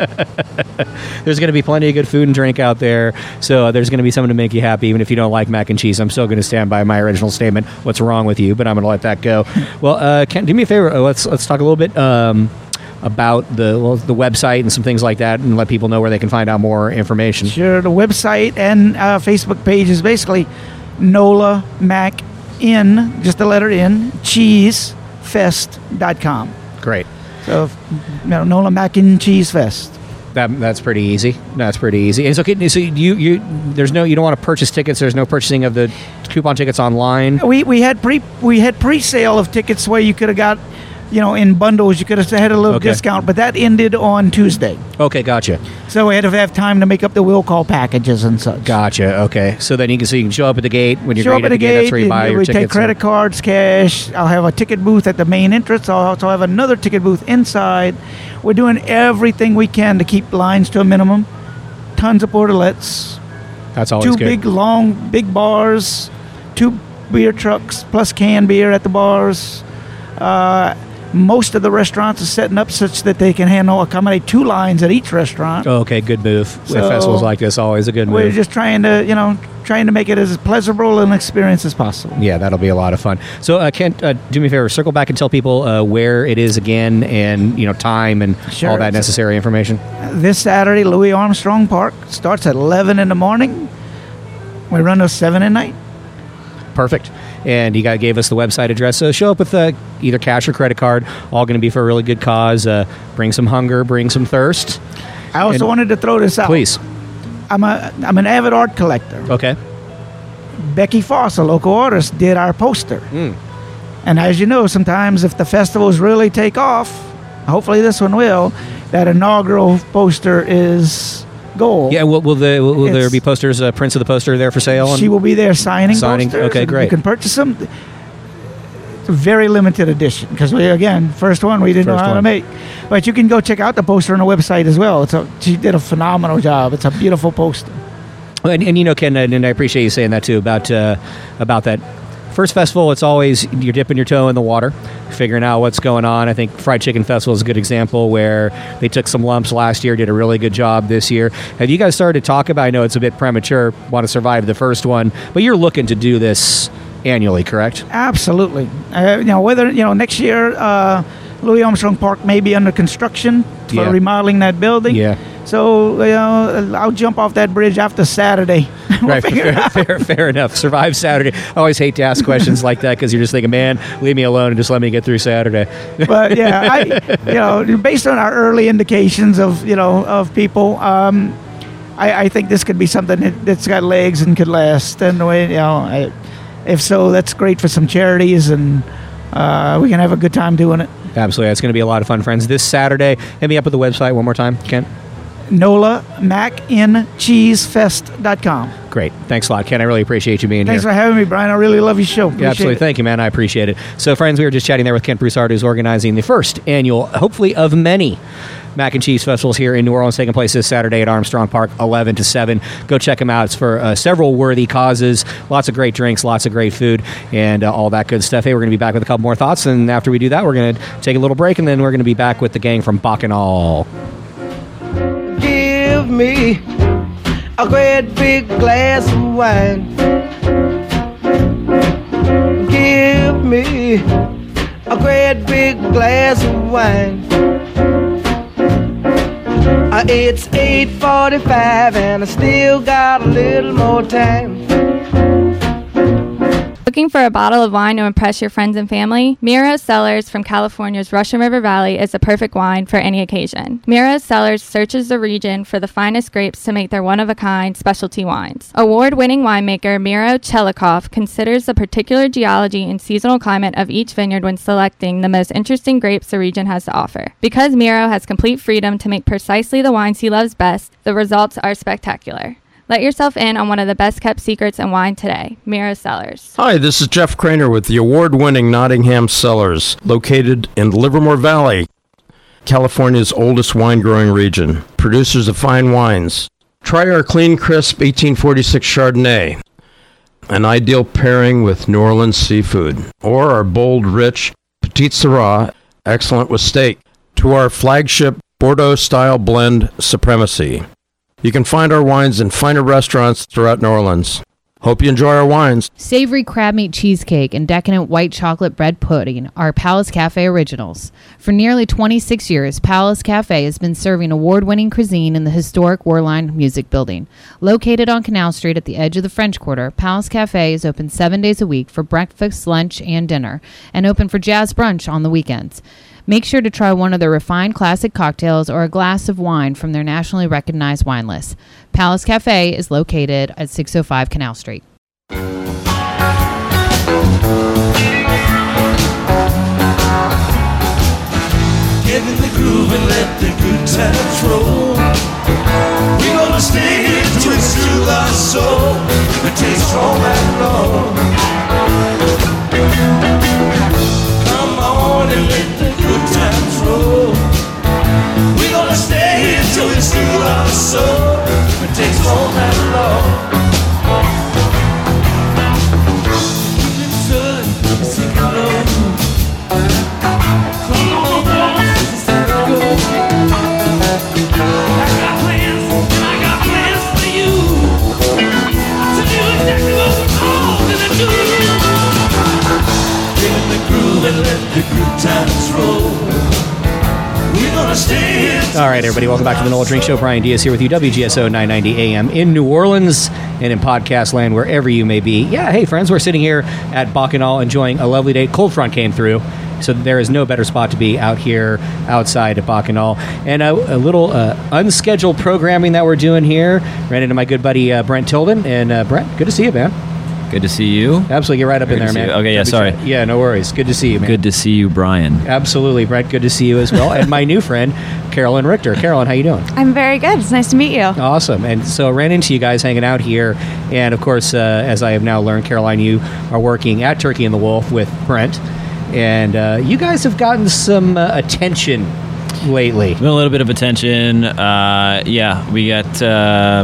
There's going to be plenty of good food and drink out there, so there's going to be something to make you happy, even if you don't like mac and cheese. I'm still going to stand by my original statement. What's wrong with you? But I'm going to let that go. Well, uh, Ken, do me a favor. Uh, Let's let's talk a little bit. Um, about the well, the website and some things like that, and let people know where they can find out more information? Sure. The website and uh, Facebook page is basically Nola Mac in, just the letter N, cheese fest dot com. Great. So, you know, Nola Mac in Cheese Fest. That that's pretty easy. That's pretty easy. And so, can- so you you there's no you don't want to purchase tickets. There's no purchasing of the coupon tickets online. We we had pre we had pre-sale of tickets where you could have got, you know, in bundles. You could have had a little Okay. discount, but that ended on Tuesday. Okay, gotcha. So we had to have time to make up the will call packages and such. Gotcha. Okay, so then you can so you can show up at the gate when you're Show up greeted at the gate. That's gate. where you buy and your we tickets. take credit cards, cash. I'll have a ticket booth at the main entrance. I'll also have another ticket booth inside. We're doing everything we can to keep lines to a minimum. Tons of portalets. That's always two good. big, long, big bars. Two beer trucks plus canned beer at the bars. Uh, most of the restaurants are setting up such that they can handle accommodate two lines at each restaurant. Oh, okay, good move. So, With festivals like this, always a good move. We're just trying to, you know, trying to make it as pleasurable an experience as possible. Yeah, that'll be a lot of fun. So, uh, Kent, uh, do me a favor, circle back and tell people uh, where it is again, and you know, time and Sure. all that necessary information. This Saturday, Louis Armstrong Park starts at eleven in the morning. We run till seven at night. Perfect. And you guys gave us the website address. So show up with uh, either cash or credit card. All going to be for a really good cause. Uh, bring some hunger, bring some thirst. I also And- wanted to throw this out. Please. I'm a I'm an avid art collector. Okay. Becky Foss, a local artist, did our poster. Mm. And as you know, sometimes if the festivals really take off, hopefully this one will, that inaugural poster is gold. Yeah, will, will, the, will, will there It's- be posters, uh, prints of the poster there for sale? She will be there signing, Signing, posters. okay, and great. You can purchase them. It's a very limited edition because we, again, first one we didn't know First how to one. make. But you can go check out the poster on the website as well. It's a, she did a phenomenal job. It's a beautiful poster. And, and you know, Ken, and I appreciate you saying that too about uh, about that first festival. It's always you're dipping your toe in the water, figuring out what's going on. I think Fried Chicken Festival is a good example where they took some lumps last year, did a really good job this year. Have you guys started to talk about? I know it's a bit premature, want to survive the first one, but you're looking to do this annually, correct? Absolutely. Uh, you know, whether, you know, next year, uh, Louis Armstrong Park may be under construction for Yeah. remodeling that building. Yeah. So, you know, I'll jump off that bridge after Saturday. We'll Right, figure it fair, out. fair, fair enough. Survive Saturday. I always hate to ask questions like that because you're just thinking, man, leave me alone and just let me get through Saturday. But yeah, I, you know, based on our early indications of, you know, of people, um, I, I think this could be something that, that's got legs and could last. And the way, you know, I, if so, that's great for some charities, and uh, we can have a good time doing it. Absolutely. It's going to be a lot of fun, friends. This Saturday, hit me up with the website one more time, Kent. Nola Mac in Cheese Fest dot com. Great. Thanks a lot, Ken. I really appreciate you being Thanks here. for having me, Brian. I really love your show. Appreciate Yeah, absolutely. it. Thank you, man. I appreciate it. So, friends, we were just chatting there with Kent Broussard, who's organizing the first annual, hopefully of many, Mac and Cheese Festivals here in New Orleans, taking place this Saturday at Armstrong Park, eleven to seven. Go check them out. It's for uh, several worthy causes, lots of great drinks, lots of great food, and uh, all that good stuff. Hey, we're going to be back with a couple more thoughts, and after we do that, we're going to take a little break, and then we're going to be back with the gang from Bacchanal. Give me a great big glass of wine. Give me a great big glass of wine. Uh, It's eight forty-five and I still got a little more time. Looking for a bottle of wine to impress your friends and family? Miro Cellars from California's Russian River Valley is the perfect wine for any occasion. Miro Cellars searches the region for the finest grapes to make their one-of-a-kind specialty wines. Award-winning winemaker Miro Chelikov considers the particular geology and seasonal climate of each vineyard when selecting the most interesting grapes the region has to offer. Because Miro has complete freedom to make precisely the wines he loves best, the results are spectacular. Let yourself in on one of the best-kept secrets in wine today, Miro Cellars. Hi, this is Jeff Craner with the award-winning Nottingham Cellars, located in Livermore Valley, California's oldest wine-growing region. Producers of fine wines. Try our clean, crisp eighteen forty-six Chardonnay, an ideal pairing with New Orleans seafood, or our bold, rich Petite Syrah, excellent with steak, to our flagship Bordeaux-style blend Supremacy. You can find our wines in finer restaurants throughout New Orleans. Hope you enjoy our wines. Savory crab meat cheesecake and decadent white chocolate bread pudding are Palace Cafe originals. For nearly twenty-six years, Palace Cafe has been serving award-winning cuisine in the historic Warline Music Building. Located on Canal Street at the edge of the French Quarter, Palace Cafe is open seven days a week for breakfast, lunch, and dinner, and open for jazz brunch on the weekends. Make sure to try one of their refined classic cocktails or a glass of wine from their nationally recognized wine list. Palace Cafe is located at six oh five Canal Street. Get in the groove and let the good times roll. We're gonna stay here till it's through our soul. It takes all night long. Come on and let the good times roll. We're gonna stay here till it's through our soul. It takes all night long. All right, everybody, welcome back to the Nola Drink Show. Brian Diaz here with you, W G S O nine ninety A M in New Orleans and in podcast land, wherever you may be. Yeah, hey, friends, we're sitting here at Bacchanal enjoying a lovely day. Cold front came through, so there is no better spot to be out here outside at Bacchanal. And a, a little uh, unscheduled programming that we're doing here. Ran into my good buddy uh, Brent Tilden. And uh, Brent, good to see you, man. Good to see you. Absolutely, get right up Good in there, man. you. Okay, yeah, That'd be sorry. fun. Yeah, no worries. Good to see you, man. Good to see you, Brian. Absolutely, Brent. Good to see you as well. And my new friend, Carolyn Richter. Carolyn, how you doing? I'm very good. It's nice to meet you. Awesome. And so I ran into you guys hanging out here. And of course, uh, as I have now learned, Caroline, you are working at Turkey and the Wolf with Brent. And uh, you guys have gotten some uh, attention lately. A little bit of attention. Uh, yeah, we got uh,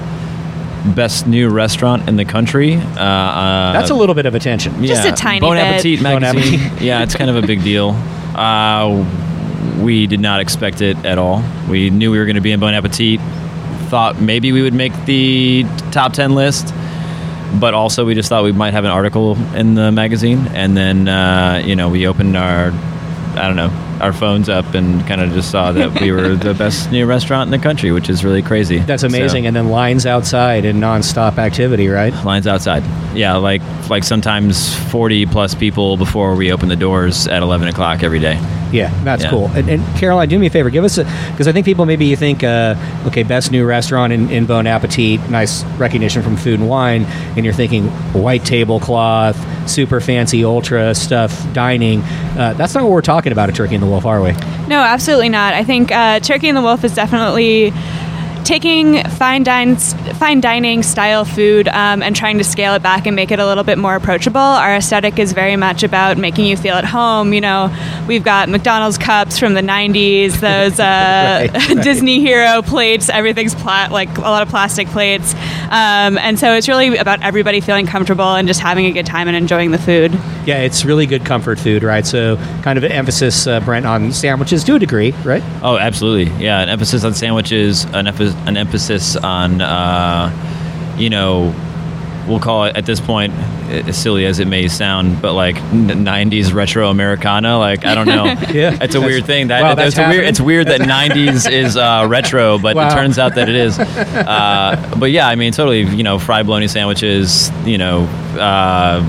best new restaurant in the country. Uh, uh, That's a little bit of attention. Just a tiny Bon bit. Appetit Bon magazine. Appetit. Yeah, it's kind of a big deal. Uh, we did not expect it at all. We knew we were going to be in Bon Appetit. Thought maybe we would make the top ten list. But also, we just thought we might have an article in the magazine, and then uh, you know we opened our, I don't know, our phones up and kind of just saw that we were the best new restaurant in the country, which is really crazy. That's amazing. So, and then lines outside and nonstop activity, right? lines outside, yeah, like like sometimes forty plus people before we open the doors at eleven o'clock every day. Yeah, that's Yeah. cool. And, and Caroline, do me a favor, give us a, because I think people maybe you think, uh, okay, best new restaurant in, in Bon Appetit, nice recognition from Food and Wine, and you're thinking white tablecloth, super fancy ultra stuff, dining. Uh, that's not what we're talking about at Turkey and the Wolf, are we? No, absolutely not. I think uh, Turkey and the Wolf is definitely taking fine dine, fine dining style food um, and trying to scale it back and make it a little bit more approachable. Our aesthetic is very much about making you feel at home. You know, we've got McDonald's cups from the nineties, those uh, Right, right. Disney hero plates. Everything's pla- like a lot of plastic plates, um, and so it's really about everybody feeling comfortable and just having a good time and enjoying the food. Yeah, it's really good comfort food, right? So kind of an emphasis, uh, Brent, on sandwiches to a degree, right? Oh, absolutely. Yeah, an emphasis on sandwiches, an, emph- an emphasis on, uh, you know, we'll call it at this point, as silly as it may sound, but like n- nineties retro Americana. Like, I don't know. Yeah. It's a weird thing. That, Wow, that's that's a weird, happening? it's weird that nineties is uh, retro, but Wow. it turns out that it is. Uh, but yeah, I mean, totally, you know, fried bologna sandwiches, you know, uh,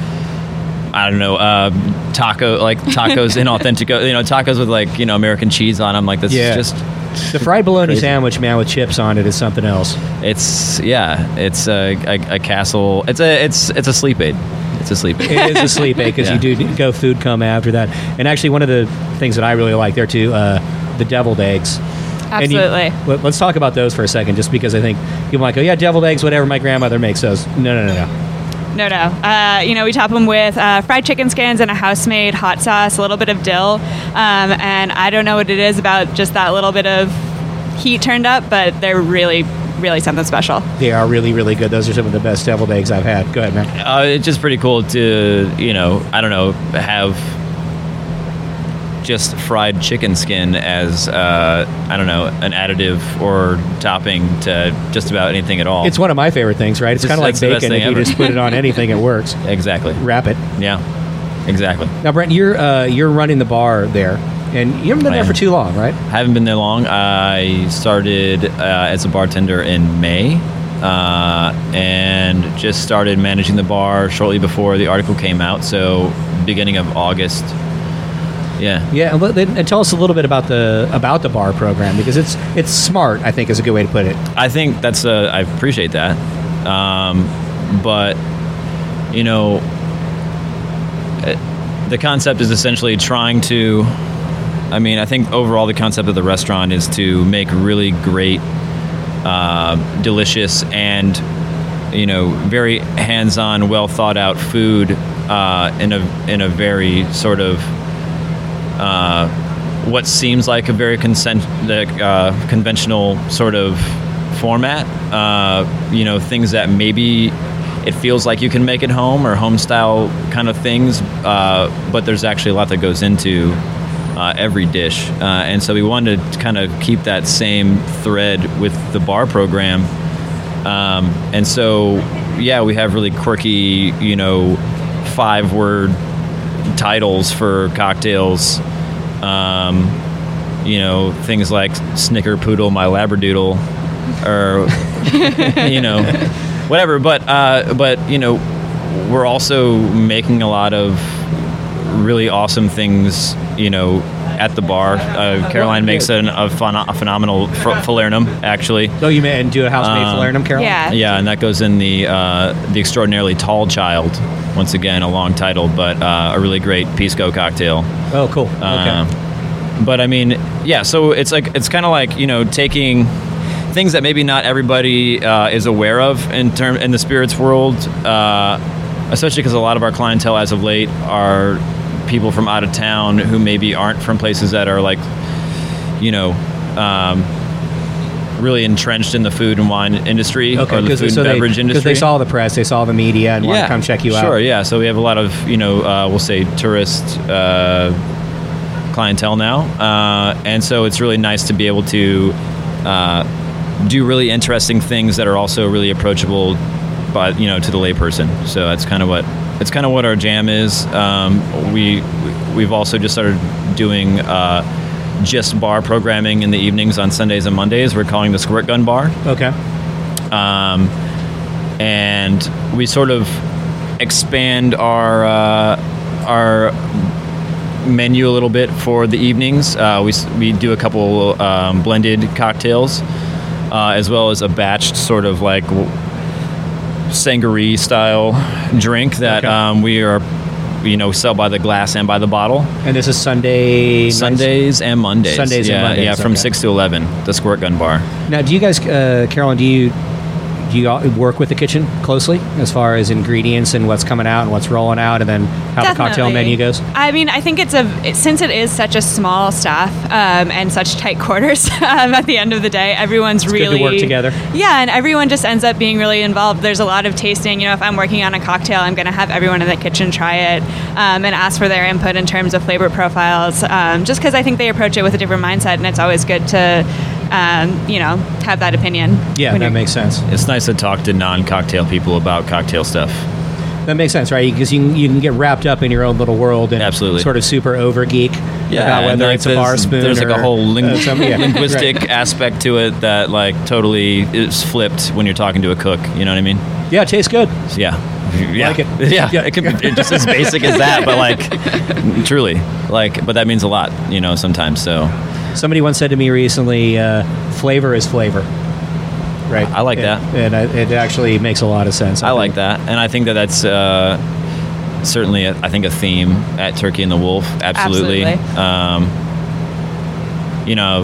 I don't know, uh, taco, like tacos in Authentico, you know, tacos with like, you know, American cheese on them. Like, that's Yeah. just The fried bologna crazy. sandwich, man, with chips on it is something else. It's yeah, it's a, a, a castle. It's a it's it's a sleep aid. It's a sleep aid. It is a sleep aid because Yeah. you do go food coma after that. And actually, one of the things that I really like there too, uh, the deviled eggs. And you- Absolutely. let- let's talk about those for a second, just because I think people might go, yeah, deviled eggs, whatever. My grandmother makes those. No, no, no, no. No, no. Uh, you know, we top them with uh, fried chicken skins and a house-made hot sauce, a little bit of dill, um, and I don't know what it is about just that little bit of heat turned up, but they're really, really something special. They are really, really good. Those are some of the best deviled eggs I've had. Go ahead, man. Uh, it's just pretty cool to, you know, I don't know, have just fried chicken skin as uh, I don't know, an additive or topping to just about anything at all. It's one of my favorite things, right? It's Just- kind of like that's the best bacon. thing If you ever. just put it on anything, it works. Exactly. Wrap it. Yeah, exactly. Now, Brent, you're uh, you're running the bar there, and you haven't been I there am. for too long, right? Haven't been there long. I started uh, as a bartender in May, uh, and just started managing the bar shortly before the article came out. So beginning of August. Yeah. Yeah, and, let- and tell us a little bit about the about the bar program, because it's it's smart, I think, is a good way to put it. I think that's a, I appreciate that. Um, but, you know, uh, the concept is essentially trying to, I mean, I think overall the concept of the restaurant is to make really great, uh, delicious and, you know, very hands-on, well thought out food uh, in a in a very sort of uh, what seems like a very consent, uh, conventional sort of format. Uh, you know, things that maybe it feels like you can make at home or home style kind of things, uh, but there's actually a lot that goes into uh, every dish. Uh, and so we wanted to kind of keep that same thread with the bar program. Um, and so, yeah, we have really quirky, you know, five word titles for cocktails. Um, you know, things like Snicker Poodle, My Labradoodle, or, you know, whatever. But, uh, but, you know, we're also making a lot of really awesome things, you know, at the bar. Uh, Caroline makes an, a, phen- a phenomenal fr- falernum, actually. Oh, you may do a house-made Um, falernum, Caroline? Yeah. Yeah, and that goes in the uh, the extraordinarily tall child. Once again, a long title, but uh, a really great pisco cocktail. Oh, cool. Okay. Uh, but I mean, yeah. So it's like it's kind of like, you know, taking things that maybe not everybody uh, is aware of in term in the spirits world, uh, especially because a lot of our clientele as of late are people from out of town who maybe aren't from places that are like, you know, um, really entrenched in the food and wine industry or the food so and they, beverage Because industry. they saw the press, they saw the media, and want to come check you out. Sure, yeah. So we have a lot of, you know, uh, we'll say tourist uh, clientele now. Uh, and so it's really nice to be able to uh, do really interesting things that are also really approachable by, you know, to the layperson. So that's kind of what it's kind of what our jam is. Um, we we've also just started doing uh, just bar programming in the evenings on Sundays and Mondays. We're calling the Squirt Gun Bar. Okay. Um, and we sort of expand our uh, our menu a little bit for the evenings. Uh, we s- we do a couple um, blended cocktails, uh, as well as a batched sort of like w- sangaree style drink that Okay. um, we are, you know, sell by the glass and by the bottle. And this is Sunday nights? Sundays and Mondays. Sundays yeah, and Mondays, Yeah, from okay. six to eleven, the Squirt Gun Bar. Now, do you guys, uh, Caroline, do you do you all work with the kitchen closely as far as ingredients and what's coming out and what's rolling out, and then how the cocktail Definitely. menu goes? I mean, I think it's a it, since it is such a small staff um, and such tight quarters. Um, at the end of the day, everyone's It's really good to work together. Yeah, and everyone just ends up being really involved. There's a lot of tasting. You know, if I'm working on a cocktail, I'm going to have everyone in the kitchen try it um, and ask for their input in terms of flavor profiles. Um, just because I think they approach it with a different mindset, and it's always good to, um, you know, have that opinion. Yeah, when that you're- makes sense. It's nice to talk to non-cocktail people about cocktail stuff. That makes sense, right? Because you can, you can get wrapped up in your own little world and Absolutely. sort of super over geek about and whether like it's a bar there's- spoon There's like or a whole ling- uh, some- yeah, linguistic right. aspect to it that like totally is flipped when you're talking to a cook. You know what I mean? Yeah, it tastes good. Yeah. Yeah. Like it. Yeah. It can be just as basic as that, but like truly, like, but that means a lot, you know, sometimes. So Somebody once said to me recently, uh, "Flavor is flavor." Right. I like And- that. and I- it actually makes a lot of sense. I like that, and I think that that's uh, certainly, a, I think, a theme at Turkey and the Wolf. Absolutely. Absolutely. Um, you know,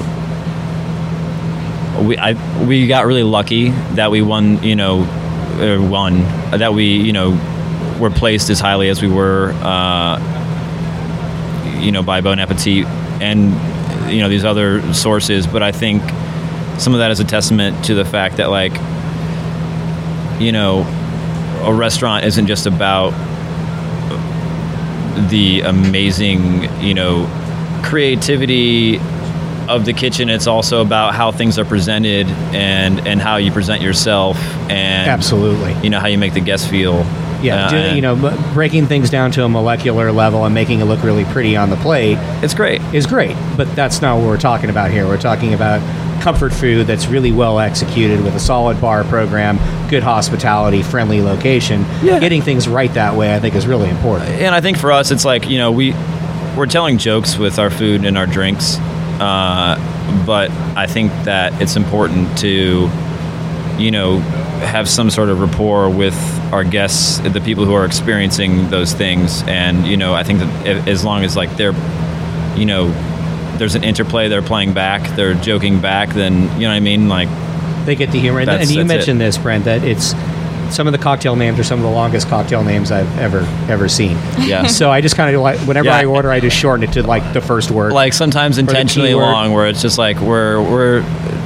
we I we got really lucky that we won. You know, uh, won that we you know were placed as highly as we were. Uh, you know, by Bon Appetit and you know these other sources, but I think some of that is a testament to the fact that, like, you know, a restaurant isn't just about the amazing, you know, creativity of the kitchen. It's also about how things are presented and and how you present yourself, and absolutely, you know, how you make the guests feel. Yeah, Uh, do, you know, m- breaking things down to a molecular level and making it look really pretty on the plate. It's great. Is great, but that's not what we're talking about here. We're talking about comfort food that's really well executed with a solid bar program, good hospitality, friendly location. Yeah. Getting things right that way, I think, is really important. And I think for us, it's like, you know, we we're telling jokes with our food and our drinks, uh, but I think that it's important to, you know, have some sort of rapport with our guests, the people who are experiencing those things. And, you know, I think that if, as long as, like, they're, you know, there's an interplay, they're playing back, they're joking back, then, you know what I mean? Like, they get the humor. And, that's- and you that's mentioned it. this, Brent, that it's some of the cocktail names are some of the longest cocktail names I've ever ever seen. Yeah. So I just kind of like, whenever Yeah. I order, I just shorten it to like the first word. Like sometimes Or the intentionally keyword. long, where it's just like we're we're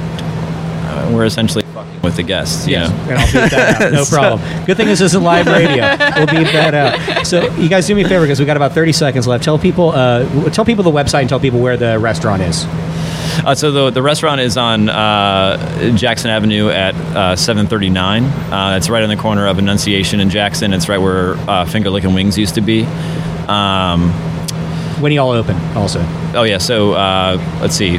uh, we're essentially fucking with the guests. You Yes, know? and I'll beat that out. No So- problem. Good thing this isn't live radio. We'll beat that out. So you guys do me a favor because we got about thirty seconds left. Tell people, uh, w- tell people the website and tell people where the restaurant is. Uh, so the the restaurant is on uh, Jackson Avenue at uh, seven thirty-nine. Uh, it's right on the corner of Annunciation and Jackson. It's right where uh, Finger Lickin' Wings used to be. Um, when y'all open, also? Oh yeah. So uh, let's see.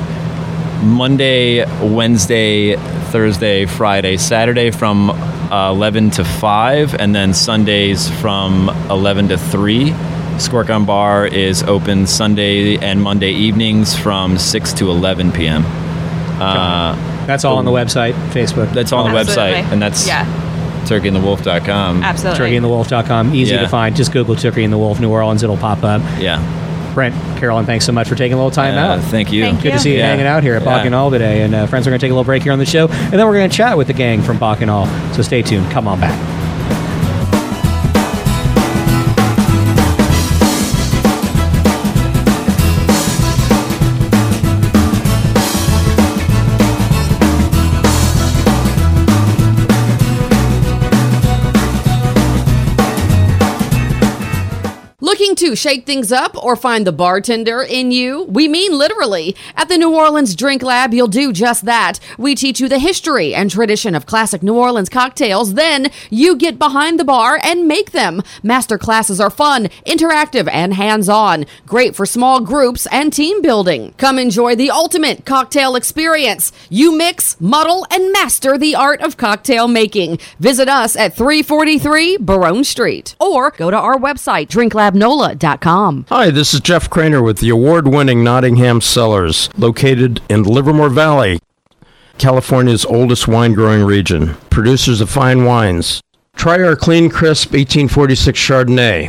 Monday, Wednesday, Thursday, Friday, Saturday from uh, eleven to five, and then Sundays from eleven to three. Squirt Gun Bar is open Sunday and Monday evenings from six to eleven p.m. Uh, That's all on the website, Facebook. That's all on the Absolutely. website, and that's Yeah. turkey and the wolf dot com. turkey and the wolf dot com. Easy Yeah. to find. Just Google Turkey and the Wolf New Orleans. It'll pop up. Yeah. Brent, Carolyn, thanks so much for taking a little time Yeah, out. thank you. Thank Good to you. see you Yeah. hanging out here at Yeah. Bacchanal today. And uh, friends, we're going to take a little break here on the show, and then we're going to chat with the gang from Bacchanal. So stay tuned. Come on back. Looking to shake things up or find the bartender in you? We mean literally. At the New Orleans Drink Lab, you'll do just that. We teach you the history and tradition of classic New Orleans cocktails. Then you get behind the bar and make them. Master classes are fun, interactive, and hands-on. Great for small groups and team building. Come enjoy the ultimate cocktail experience. You mix, muddle, and master the art of cocktail making. Visit us at three forty-three Barone Street or go to our website, drink lab nola dot com. Hi, this is Jeff Craner with the award-winning Nottingham Cellars, located in Livermore Valley, California's oldest wine-growing region. Producers of fine wines. Try our clean, crisp eighteen forty-six Chardonnay,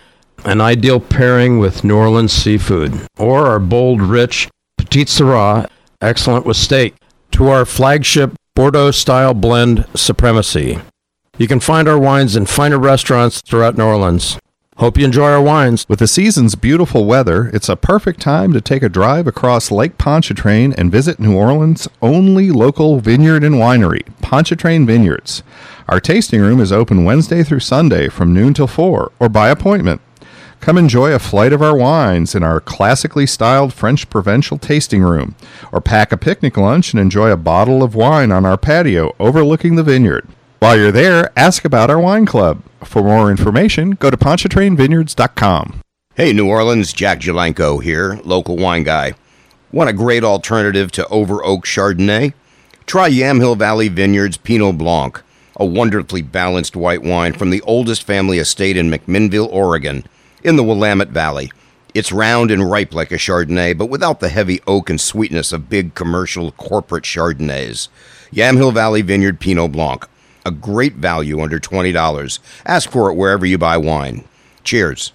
an ideal pairing with New Orleans seafood, or our bold, rich Petit Syrah, excellent with steak, to our flagship Bordeaux-style blend Supremacy. You can find our wines in finer restaurants throughout New Orleans. Hope you enjoy our wines. With the season's beautiful weather, it's a perfect time to take a drive across Lake Pontchartrain and visit New Orleans' only local vineyard and winery, Pontchartrain Vineyards. Our tasting room is open Wednesday through Sunday from noon till four, or by appointment. Come enjoy a flight of our wines in our classically styled French provincial tasting room, or pack a picnic lunch and enjoy a bottle of wine on our patio overlooking the vineyard. While you're there, ask about our wine club. For more information, go to pontchartrain vineyards dot com. Hey, New Orleans, Jack Jalanko here, local wine guy. Want a great alternative to Over Oak Chardonnay? Try Yamhill Valley Vineyards Pinot Blanc, a wonderfully balanced white wine from the oldest family estate in McMinnville, Oregon, in the Willamette Valley. It's round and ripe like a Chardonnay, but without the heavy oak and sweetness of big commercial corporate Chardonnays. Yamhill Valley Vineyard Pinot Blanc. A great value under twenty dollars. Ask for it wherever you buy wine. Cheers.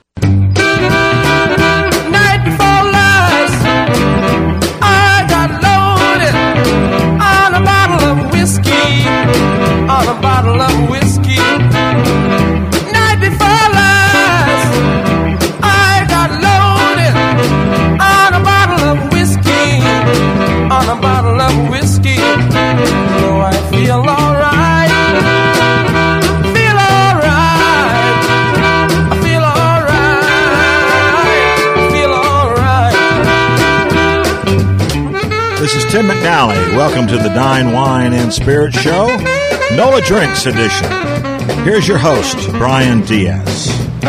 Night before last, I got loaded on a bottle of whiskey, on a bottle of whiskey. Night before last, I got loaded on a bottle of whiskey, on a bottle of whiskey. Oh, I feel alright. Feel alright. I feel alright. This is Tim McNally. Welcome to the Dine, Wine, and Spirit Show, NOLA Drinks Edition. Here's your host, Brian Diaz.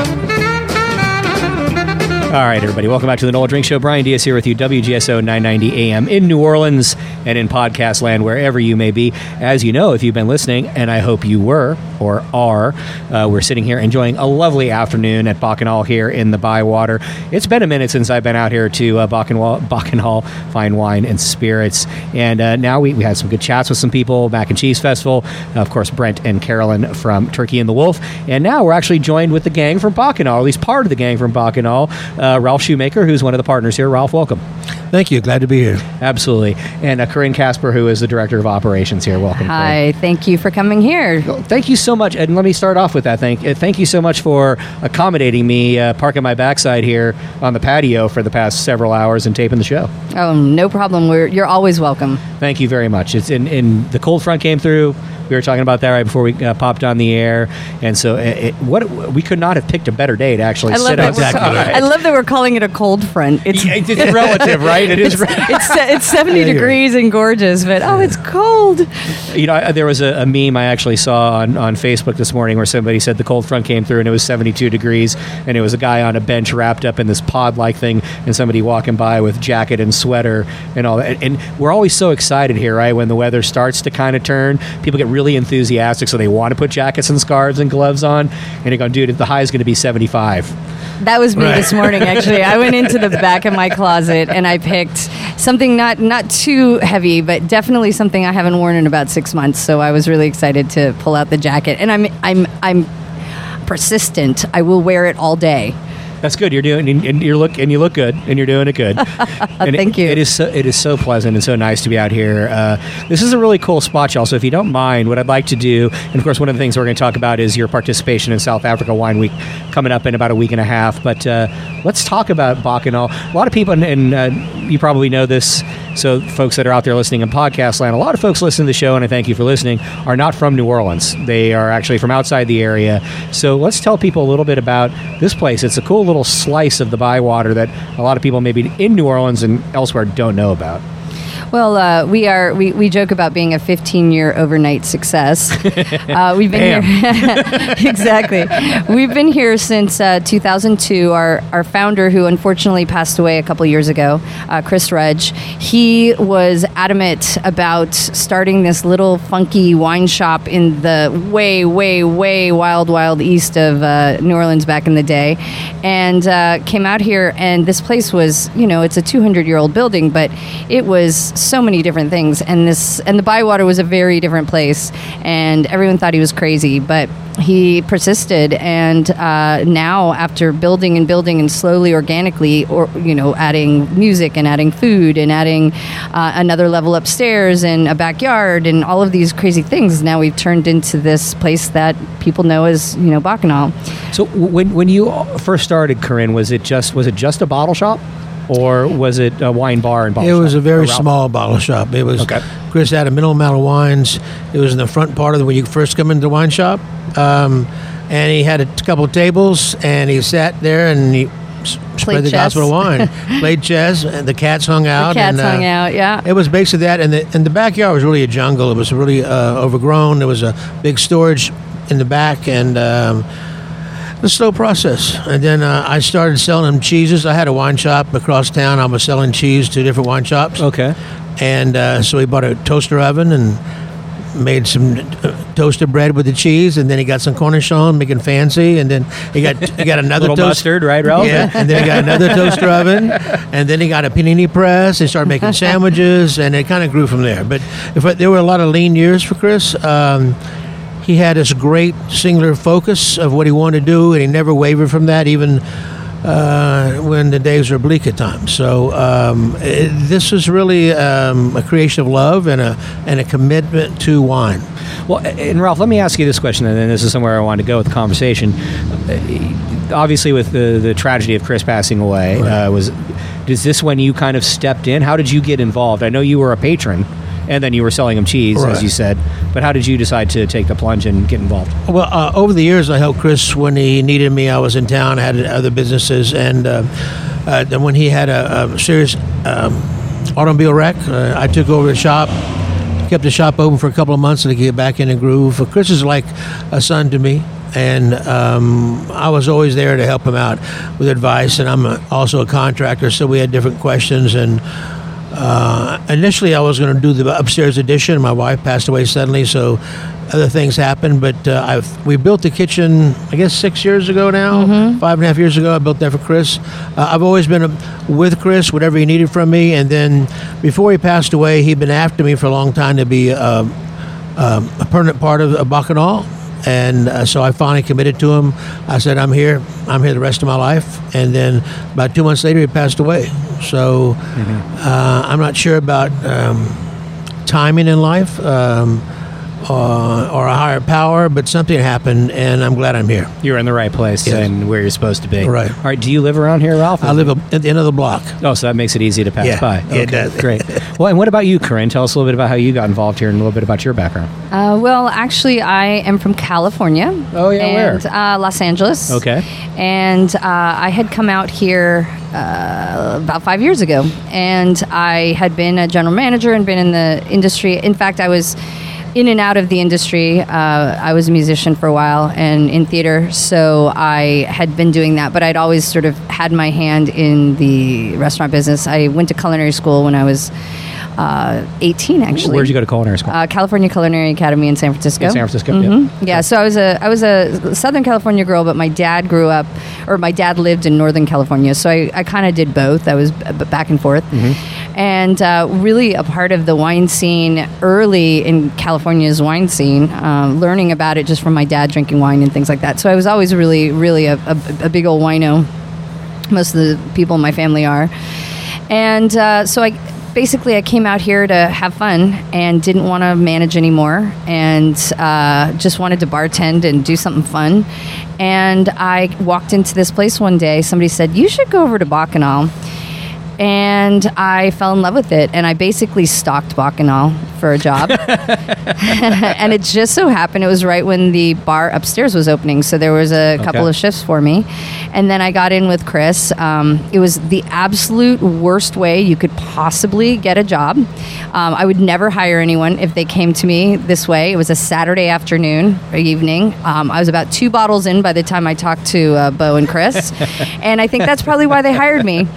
All right, everybody. Welcome back to the NOLA Drink Show. Brian Diaz here with you, W G S O nine ninety A M in New Orleans and in podcast land, wherever you may be. As you know, if you've been listening, and I hope you were or are, uh, we're sitting here enjoying a lovely afternoon at Bacchanal here in the Bywater. It's been a minute since I've been out here to uh, Bacchanal, Bacchanal Fine Wine and Spirits. And uh, now we, we had some good chats with some people, Mac and Cheese Festival, uh, of course, Brent and Carolyn from Turkey and the Wolf. And now we're actually joined with the gang from Bacchanal, or at least part of the gang from Bacchanal. Uh, Ralph Shoemaker, who's one of the partners here. Ralph, welcome. Thank you. Glad to be here. Absolutely. And uh, Corinne Casper, who is the Director of Operations here. Welcome. Hi. Corinne. Thank you for coming here. Well, thank you so much. And let me start off with that. Thank, uh, thank you so much for accommodating me uh, parking my backside here on the patio for the past several hours and taping the show. Oh, no problem. We're, you're always welcome. Thank you very much. It's in, in the cold front came through. We were talking about that right before we uh, popped on the air, and so it, it, what we could not have picked a better day to actually I sit love, outside. I love that we're calling it a cold front. It's, Yeah, it's relative, right? It is. It's, it's, it's seventy Yeah, degrees and gorgeous, but oh, it's cold. You know, I, there was a, a meme I actually saw on, on Facebook this morning where somebody said the cold front came through and it was seventy-two degrees, and it was a guy on a bench wrapped up in this pod-like thing, and somebody walking by with jacket and sweater and all that. And, and we're always so excited here, right? When the weather starts to kind of turn, people get really enthusiastic, so they want to put jackets and scarves and gloves on, and you're going, dude, the high is going to be seventy-five. That was me Right. this morning, actually. I went into the back of my closet and I picked something not, not too heavy, but definitely something I haven't worn in about six months. So I was really excited to pull out the jacket. And I'm I'm I'm persistent. I will wear it all day. That's good. You're doing, and you look, and you look good, and you're doing it good. And Thank it, you. It is so, it is so pleasant and so nice to be out here. Uh, this is a really cool spot, y'all. So if you don't mind, what I'd like to do, and of course, one of the things we're going to talk about is your participation in South Africa Wine Week coming up in about a week and a half. But uh, let's talk about Bacchanal. A lot of people, and, and uh, you probably know this. So folks that are out there listening in podcast land, a lot of folks listening to the show, and I thank you for listening, are not from New Orleans. They are actually from outside the area. So let's tell people a little bit about this place. It's a cool little slice of the Bywater that a lot of people maybe in New Orleans and elsewhere don't know about. Well, uh, we are we, we joke about being a fifteen-year overnight success. Uh, we've been here exactly. We've been here since uh, two thousand two. Our our founder, who unfortunately passed away a couple years ago, uh, Chris Rudge, he was adamant about starting this little funky wine shop in the way, way, way wild, wild east of uh, New Orleans back in the day, and uh, came out here. And this place was, you know, it's a two hundred year old building, but it was so many different things, and this and the Bywater was a very different place, and everyone thought he was crazy, but he persisted. And uh, now, after building and building and slowly, organically, or you know, adding music and adding food and adding uh, another level upstairs and a backyard and all of these crazy things, now we've turned into this place that people know as, you know, Bacchanal. So when when you first started, Corinne, was it just was it just a bottle shop? Or was it a wine bar and bottle It shop? was a very Or Ralph? small bottle shop. It was Okay. Chris had a minimal amount of wines. It was in the front part of the when you first come into the wine shop, um, and he had a couple of tables, and he sat there and he s- spread the chess. gospel of wine, played chess, and the cats hung out. The cats and, uh, hung out, yeah. It was basically that, and the and the backyard was really a jungle. It was really uh, overgrown. There was a big storage in the back, and. Um, a slow process. And then uh, I started selling them cheeses. I had a wine shop across town. I was selling cheese to different wine shops. Okay. And uh, so he bought a toaster oven and made some uh, toasted bread with the cheese, and then he got some cornichon, making fancy, and then he got he got another Little toast- mustard, right, Ralph? Yeah, and then he got another toaster oven, and then he got a panini press, and started making sandwiches, and it kind of grew from there. But if I, there were a lot of lean years for Chris. Um, He had this great singular focus of what he wanted to do, and he never wavered from that, even uh, when the days were bleak at times. So um, it, this was really um, a creation of love and a and a commitment to wine. Well, and Ralph, let me ask you this question, and then this is somewhere I wanted to go with the conversation. Uh, Obviously, with the, the tragedy of Chris passing away, uh, was is this when you kind of stepped in? How did you get involved? I know you were a patron, and then you were selling him cheese, Right. as you said. But how did you decide to take the plunge and get involved? Well, uh, over the years, I helped Chris when he needed me. I was in town, I had other businesses, and uh, uh, then when he had a, a serious um, automobile wreck. Uh, I took over the shop, kept the shop open for a couple of months to get back in the groove. Chris is like a son to me, and um, I was always there to help him out with advice, and I'm a, also a contractor, so we had different questions. And uh, initially I was going to do the upstairs addition. My wife passed away suddenly, so other things happened, but uh, I've, we built the kitchen, I guess, six years ago now, Mm-hmm. five and a half years ago. I built that for Chris. Uh, I've always been a, with Chris, whatever he needed from me. And then before he passed away, he'd been after me for a long time to be uh, um, a permanent part of, of Bacchanal. And uh, so I finally committed to him. I said, I'm here. I'm here the rest of my life. And then about two months later, he passed away. So uh, I'm not sure about um, timing in life. Um, Uh, or a higher power, but something happened, and I'm glad I'm here. You're in the right place Yes. and where you're supposed to be. Right. All right. Do you live around here, Ralph? I live at the end of the block. Oh, so that makes it easy to pass Yeah, by. yeah, it does. Great. Well, and what about you, Corinne? Tell us a little bit about how you got involved here and a little bit about your background. Uh, well, actually, I am from California. Oh, yeah, and, where? Uh, Los Angeles. Okay. And uh, I had come out here uh, about five years ago, and I had been a general manager and been in the industry. In fact, I was in and out of the industry. Uh, I was a musician for a while and in theater, so I had been doing that, but I'd always sort of had my hand in the restaurant business. I went to culinary school when I was uh, eighteen, actually. Where'd you go to culinary school? Uh, California Culinary Academy in San Francisco. In San Francisco, Mhm. yeah. Yeah, so I was a I was a Southern California girl, but my dad grew up, or my dad lived in Northern California, so I, I kind of did both. I was b- b- back and forth. And uh, really a part of the wine scene early in California's wine scene, um, learning about it just from my dad drinking wine and things like that. So I was always really, really a, a, a big old wino. Most of the people in my family are. And uh, so I basically I came out here to have fun and didn't want to manage anymore, and uh, just wanted to bartend and do something fun. And I walked into this place one day. Somebody said, "You should go over to Bacchanal." And I fell in love with it, and I basically stalked Bacchanal for a job. And it just so happened it was right when the bar upstairs was opening, so there was a couple Okay. of shifts for me. And then I got in with Chris. Um, it was the absolute worst way you could possibly get a job. Um, I would never hire anyone if they came to me this way. It was a Saturday afternoon or evening. Um, I was about two bottles in by the time I talked to uh, Bo and Chris, and I think that's probably why they hired me.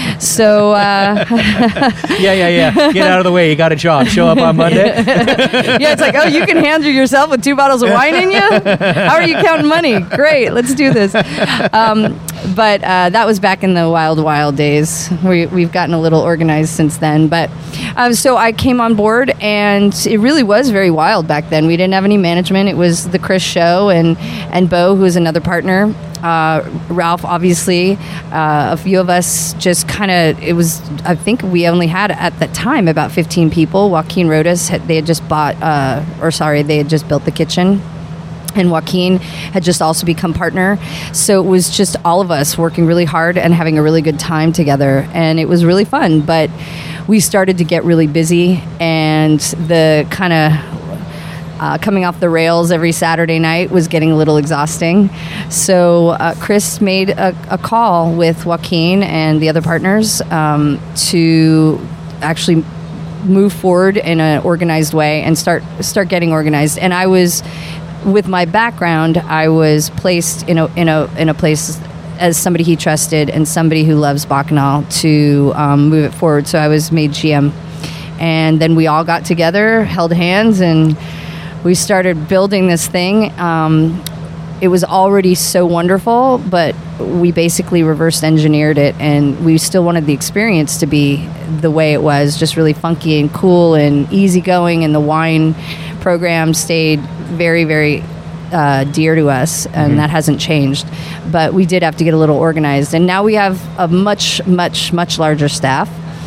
So uh, yeah, yeah, yeah. Get out of the way. You got a job. Show up on Monday. yeah, it's like, oh, you can handle yourself with two bottles of wine in you? How are you counting money? Great, let's do this. Um, but uh, that was back in the wild, wild days. We, we've gotten a little organized since then. But um, so I came on board, and it really was very wild back then. We didn't have any management. It was the Chris show, and, and Bo, who was another partner. Uh, Ralph, obviously, uh, a few of us just kind of, it was, I think we only had at the time about fifteen people. Joaquin Rodas, had, they had just bought, uh, or sorry, they had just built the kitchen. And Joaquin had just also become partner. So it was just all of us working really hard and having a really good time together. And it was really fun. But we started to get really busy, and the kind of Uh, coming off the rails every Saturday night was getting a little exhausting. So uh, Chris made a, a call with Joaquin and the other partners um, to actually move forward in an organized way and start start getting organized. And I was, with my background, I was placed in a in a in a place as somebody he trusted and somebody who loves Bacchanal to um, move it forward. So I was made G M, and then we all got together, held hands, and we started building this thing. Um, it was already so wonderful, but we basically reverse engineered it, and we still wanted the experience to be the way it was, just really funky and cool and easygoing, and the wine program stayed very, very uh, dear to us, and Mhm. that hasn't changed. But we did have to get a little organized, and now we have a much, much, much larger staff.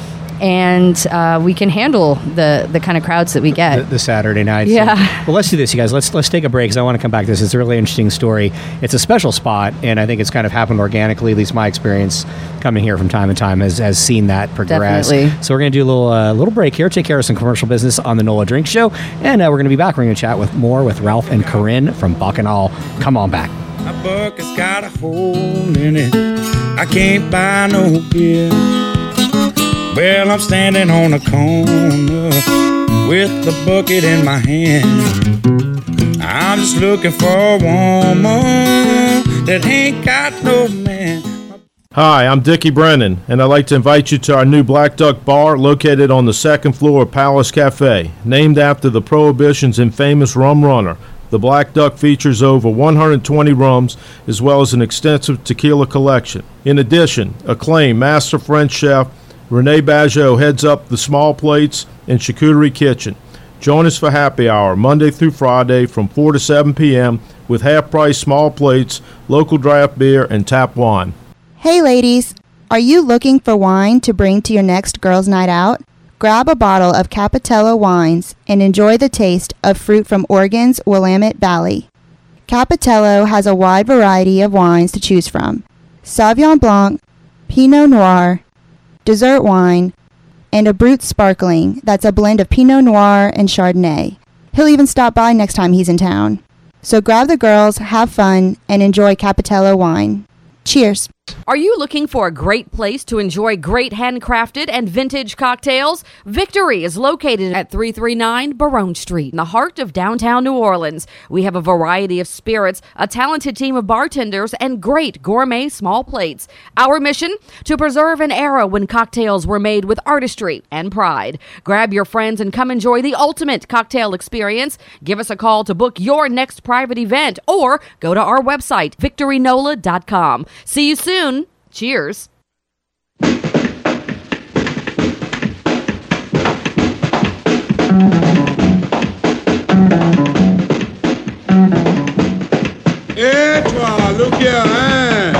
And uh, we can handle the, the kind of crowds that we get. The, the Saturday nights. Yeah. Well, let's do this, you guys. Let's let's take a break because I want to come back to this. It's a really interesting story. It's a special spot, and I think it's kind of happened organically. At least my experience coming here from time to time has, has seen that progress. Definitely. So we're going to do a little uh, little break here, take care of some commercial business on the NOLA Drink Show, and uh, we're going to be back. We're going to chat with more with Ralph and Corinne from Bacchanal. Come on back. My bucket's got a hole in it. I can't buy no beer. Well, I'm standing on a corner with the bucket in my hand. I'm just looking for a woman that ain't got no man. Hi, I'm Dickie Brennan, and I'd like to invite you to our new Black Duck Bar located on the second floor of Palace Cafe. Named after the Prohibition's infamous rum runner, the Black Duck features over one hundred twenty rums as well as an extensive tequila collection. In addition, acclaimed master French chef Rene Baggio heads up the small plates and charcuterie kitchen. Join us for happy hour Monday through Friday from four to seven p.m. with half-price small plates, local draft beer, and tap wine. Hey ladies, are you looking for wine to bring to your next girls' night out? Grab a bottle of Capitello wines and enjoy the taste of fruit from Oregon's Willamette Valley. Capitello has a wide variety of wines to choose from: Sauvignon Blanc, Pinot Noir, dessert wine, and a Brut Sparkling that's a blend of Pinot Noir and Chardonnay. He'll even stop by next time he's in town. So grab the girls, have fun, and enjoy Capitello wine. Cheers. Are you looking for a great place to enjoy great handcrafted and vintage cocktails? Victory is located at three thirty-nine Barone Street in the heart of downtown New Orleans. We have a variety of spirits, a talented team of bartenders, and great gourmet small plates. Our mission? To preserve an era when cocktails were made with artistry and pride. Grab your friends and come enjoy the ultimate cocktail experience. Give us a call to book your next private event or go to our website, victory nola dot com. See you soon. Cheers. Hey, toi, look here, hein?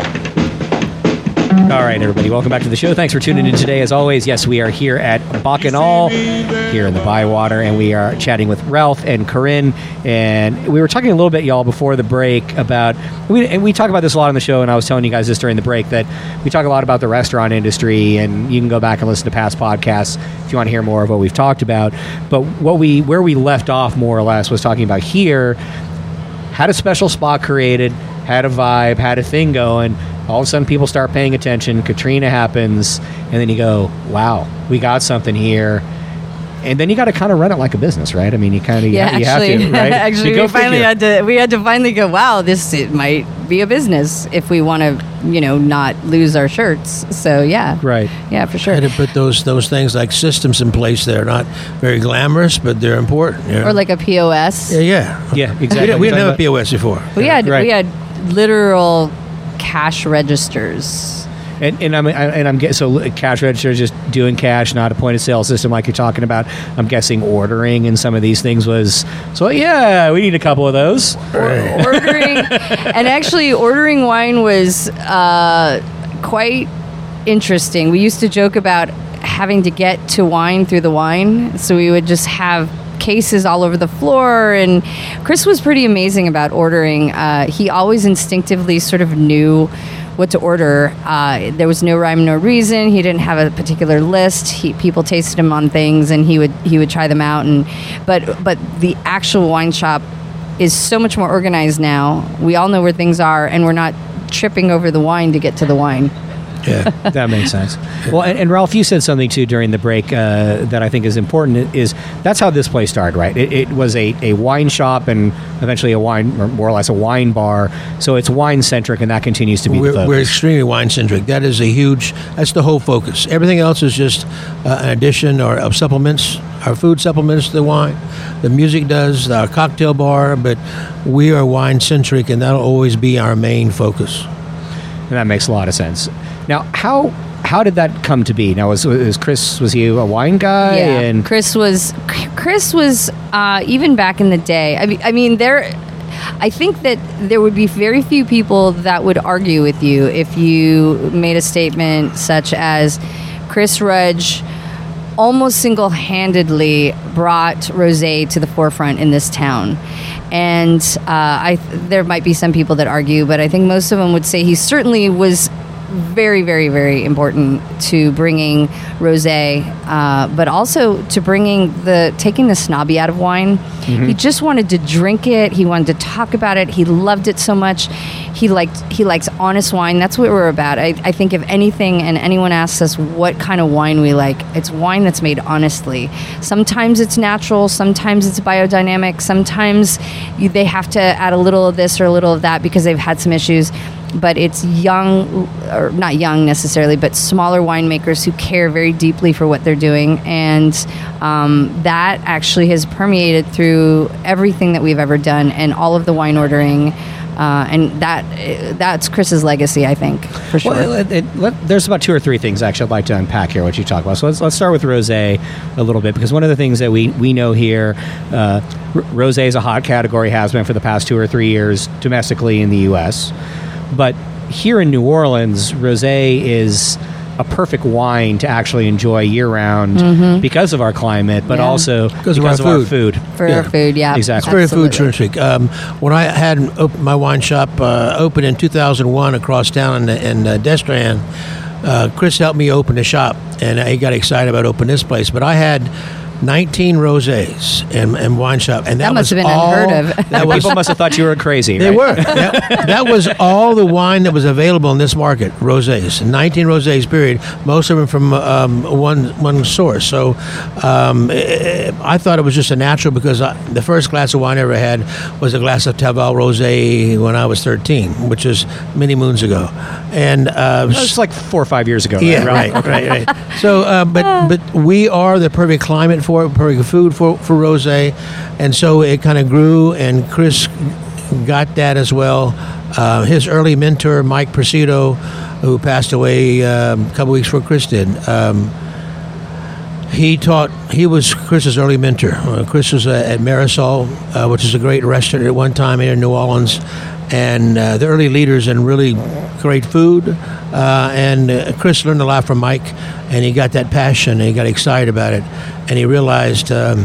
All right, everybody, welcome back to the show. Thanks for tuning in today. As always, yes, we are here at Bacchanal, here in the Bywater, and we are chatting with Ralph and Corinne. And we were talking a little bit, y'all, before the break about, we, and we talk about this a lot on the show, and I was telling you guys this during the break, that we talk a lot about the restaurant industry, and you can go back and listen to past podcasts if you want to hear more of what we've talked about. But what we where we left off, more or less, was talking about here, had a special spot created, had a vibe, had a thing going. All of a sudden, people start paying attention. Katrina happens, and then you go, wow, we got something here. And then you got to kind of run it like a business, right? I mean, you kind of yeah, you, you actually, have to, right? actually, you we finally had to we had to finally go, wow, this it might be a business if we want to, you know, not lose our shirts. So yeah, right, yeah, for sure. Had to put those those things like systems in place. They're not very glamorous, but they're important. You know? Or like a P O S. Yeah, yeah, yeah, exactly. We didn't, we didn't have a P O S before. We had Right. we had literal cash registers. And and I'm I, and I'm guess so cash registers, just doing cash, not a point of sale system like you're talking about. I'm guessing ordering and some of these things was so. Yeah, we need a couple of those. Ordering and actually ordering wine was uh, quite interesting. We used to joke about having to get to wine through the wine, so we would just have cases all over the floor. And Chris was pretty amazing about ordering. Uh, he always instinctively sort of knew what to order. Uh, there was no rhyme, no reason. He didn't have a particular list. He, people tasted him on things, and he would he would try them out. And but but the actual wine shop is so much more organized now. We all know where things are, and we're not tripping over the wine to get to the wine. Yeah, that makes sense. Well, and, and Ralph, you said something too during the break uh, that I think is important. Is that's how this place started, right? It, it was a, a wine shop and eventually a wine, or more or less a wine bar. So it's wine centric, and that continues to be We're, the focus. we're extremely wine centric. That is a huge. That's the whole focus. Everything else is just uh, an addition or of supplements. Our food supplements to the wine. The music does. Our cocktail bar, but we are wine centric, and that'll always be our main focus. And that makes a lot of sense. Now, how how did that come to be? Now, was, was Chris, was he a wine guy? Yeah, And Chris was Chris was uh, even back in the day. I mean, I mean, there. I think that there would be very few people that would argue with you if you made a statement such as Chris Rudge almost single-handedly brought rosé to the forefront in this town. And uh, I, there might be some people that argue, but I think most of them would say he certainly was very, very, very important to bringing rosé, uh, but also to bringing the taking the snobby out of wine. Mhm. He just wanted to drink it. He wanted to talk about it. He loved it so much. He liked he likes honest wine. That's what we're about. I, I think if anything, and anyone asks us what kind of wine we like, it's wine that's made honestly. Sometimes it's natural. Sometimes it's biodynamic. Sometimes you, they have to add a little of this or a little of that because they've had some issues. But it's young, or not young necessarily, but smaller winemakers who care very deeply for what they're doing. And um, that actually has permeated through everything that we've ever done and all of the wine ordering. Uh, and that that's Chris's legacy, I think, for sure. Well, it, it, let, there's about two or three things actually I'd like to unpack here, what you talk about. So let's, let's start with rosé a little bit, because one of the things that we, we know here, uh, r- rosé is a hot category, has been for the past two or three years domestically in the U S. But here in New Orleans, rosé is a perfect wine to actually enjoy year-round Mhm. because of our climate, but Yeah. also because, Because of, of our our food. For our food, yeah. Exactly. It's very food centric. Um, when I had op- my wine shop uh, open in two thousand one across town in, in uh, Destran, uh, Chris helped me open the shop, and he got excited about opening this place. But I had nineteen rosés in, in wine shop, and that, That must was have been all, unheard of. That was, People must have thought you were crazy. They right? were. That, that was all the wine that was available in this market, rosés. nineteen rosés, period. Most of them from um, one one source. So um, eh, I thought it was just a natural, because I, the first glass of wine I ever had was a glass of Tavel Rosé when I was thirteen, which is many moons ago. And uh, It's like four or five years ago. yeah, right? right, right, right. So, uh, but but we are the perfect climate for it, perfect food for for rosé, and so it kind of grew. And Chris got that as well. Uh, his early mentor, Mike Presido, who passed away um, a couple weeks before Chris did. Um, he taught. He was Chris's early mentor. Uh, Chris was uh, at Marisol, uh, which is a great restaurant at one time here in New Orleans, and uh, the early leaders in really great food. Uh, and uh, Chris learned a lot from Mike, and he got that passion, and he got excited about it, and he realized um,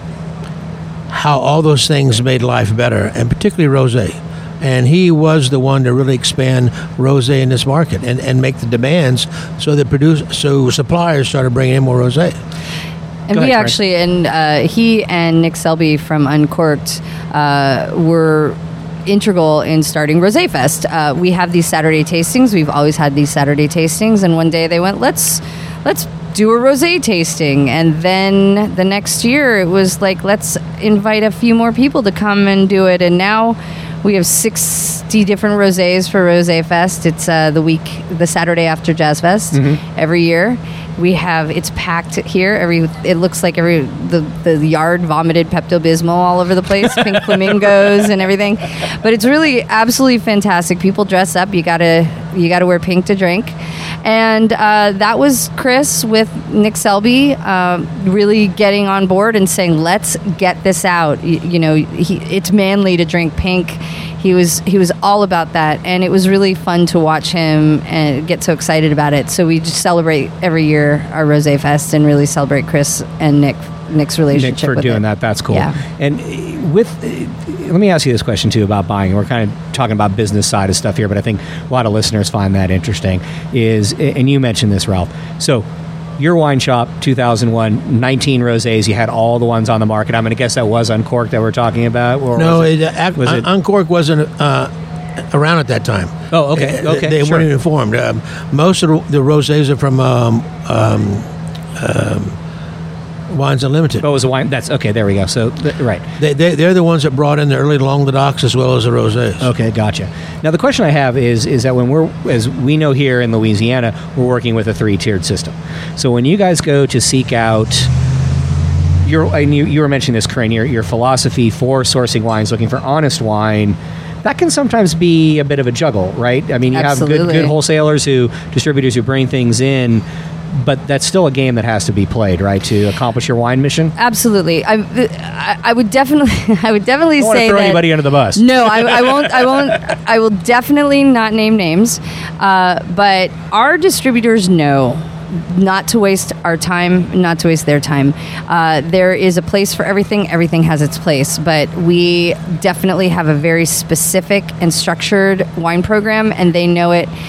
how all those things made life better, and particularly rosé. And he was the one to really expand rosé in this market and, and make the demands, so that produce so suppliers started bringing in more rosé. And Go we ahead, actually, and uh, he and Nick Selby from Uncorked uh, were integral in starting Rosé Fest. Uh, we have these Saturday tastings. We've always had these Saturday tastings, and one day they went, let's let's do a rosé tasting. And then the next year it was like, let's invite a few more people to come and do it. And now we have sixty different rosés for Rosé Fest. It's uh, the week, the Saturday after Jazz Fest Mhm. every year. We have, it's packed here. Every it looks like every the, the yard vomited Pepto-Bismol all over the place, pink flamingos and everything. But it's really absolutely fantastic. People dress up. You gotta you gotta wear pink to drink. And uh, that was Chris with Nick Selby uh, really getting on board and saying, let's get this out. You, you know, he, it's manly to drink pink. He was he was all about that, and it was really fun to watch him and get so excited about it. So we just celebrate every year our Rosé Fest and really celebrate Chris and Nick Nick's relationship. Nick for with doing it. that. That's cool. Yeah. And uh, with, uh, let me ask you this question too about buying. We're kind of talking about business side of stuff here, but I think a lot of listeners find that interesting. Is and you mentioned this, Ralph. So your wine shop, two thousand one, nineteen rosés. You had all the ones on the market. I'm going to guess that was Uncorked that we're talking about. Or No, was it, uh, was it- Uncork wasn't uh, around at that time. Oh, okay, Uh, okay, They sure. weren't informed. Um, most of the, the rosés are from um, um, um, Wines Unlimited. Oh, it was a wine. That's okay. There we go. So th- right. They, they, they're the ones that brought in the early Languedocs as well as the rosés. Okay, gotcha. Now the question I have is is that when we're, as we know here in Louisiana, we're working with a three-tiered system. So when you guys go to seek out your, and you, you were mentioning this, Corinne, your, your philosophy for sourcing wines, looking for honest wine, that can sometimes be a bit of a juggle, right? I mean, you have good, Absolutely. good wholesalers who, distributors who bring things in, but that's still a game that has to be played, right, to accomplish your wine mission? Absolutely. I, I, I would definitely, I would definitely I don't want say to throw that. anybody under the bus. No, I, I won't. I won't. I will definitely not name names. Uh, but our distributors know not to waste our time, not to waste their time. Uh, there is a place for everything. Everything has its place. But we definitely have a very specific and structured wine program, and they know it.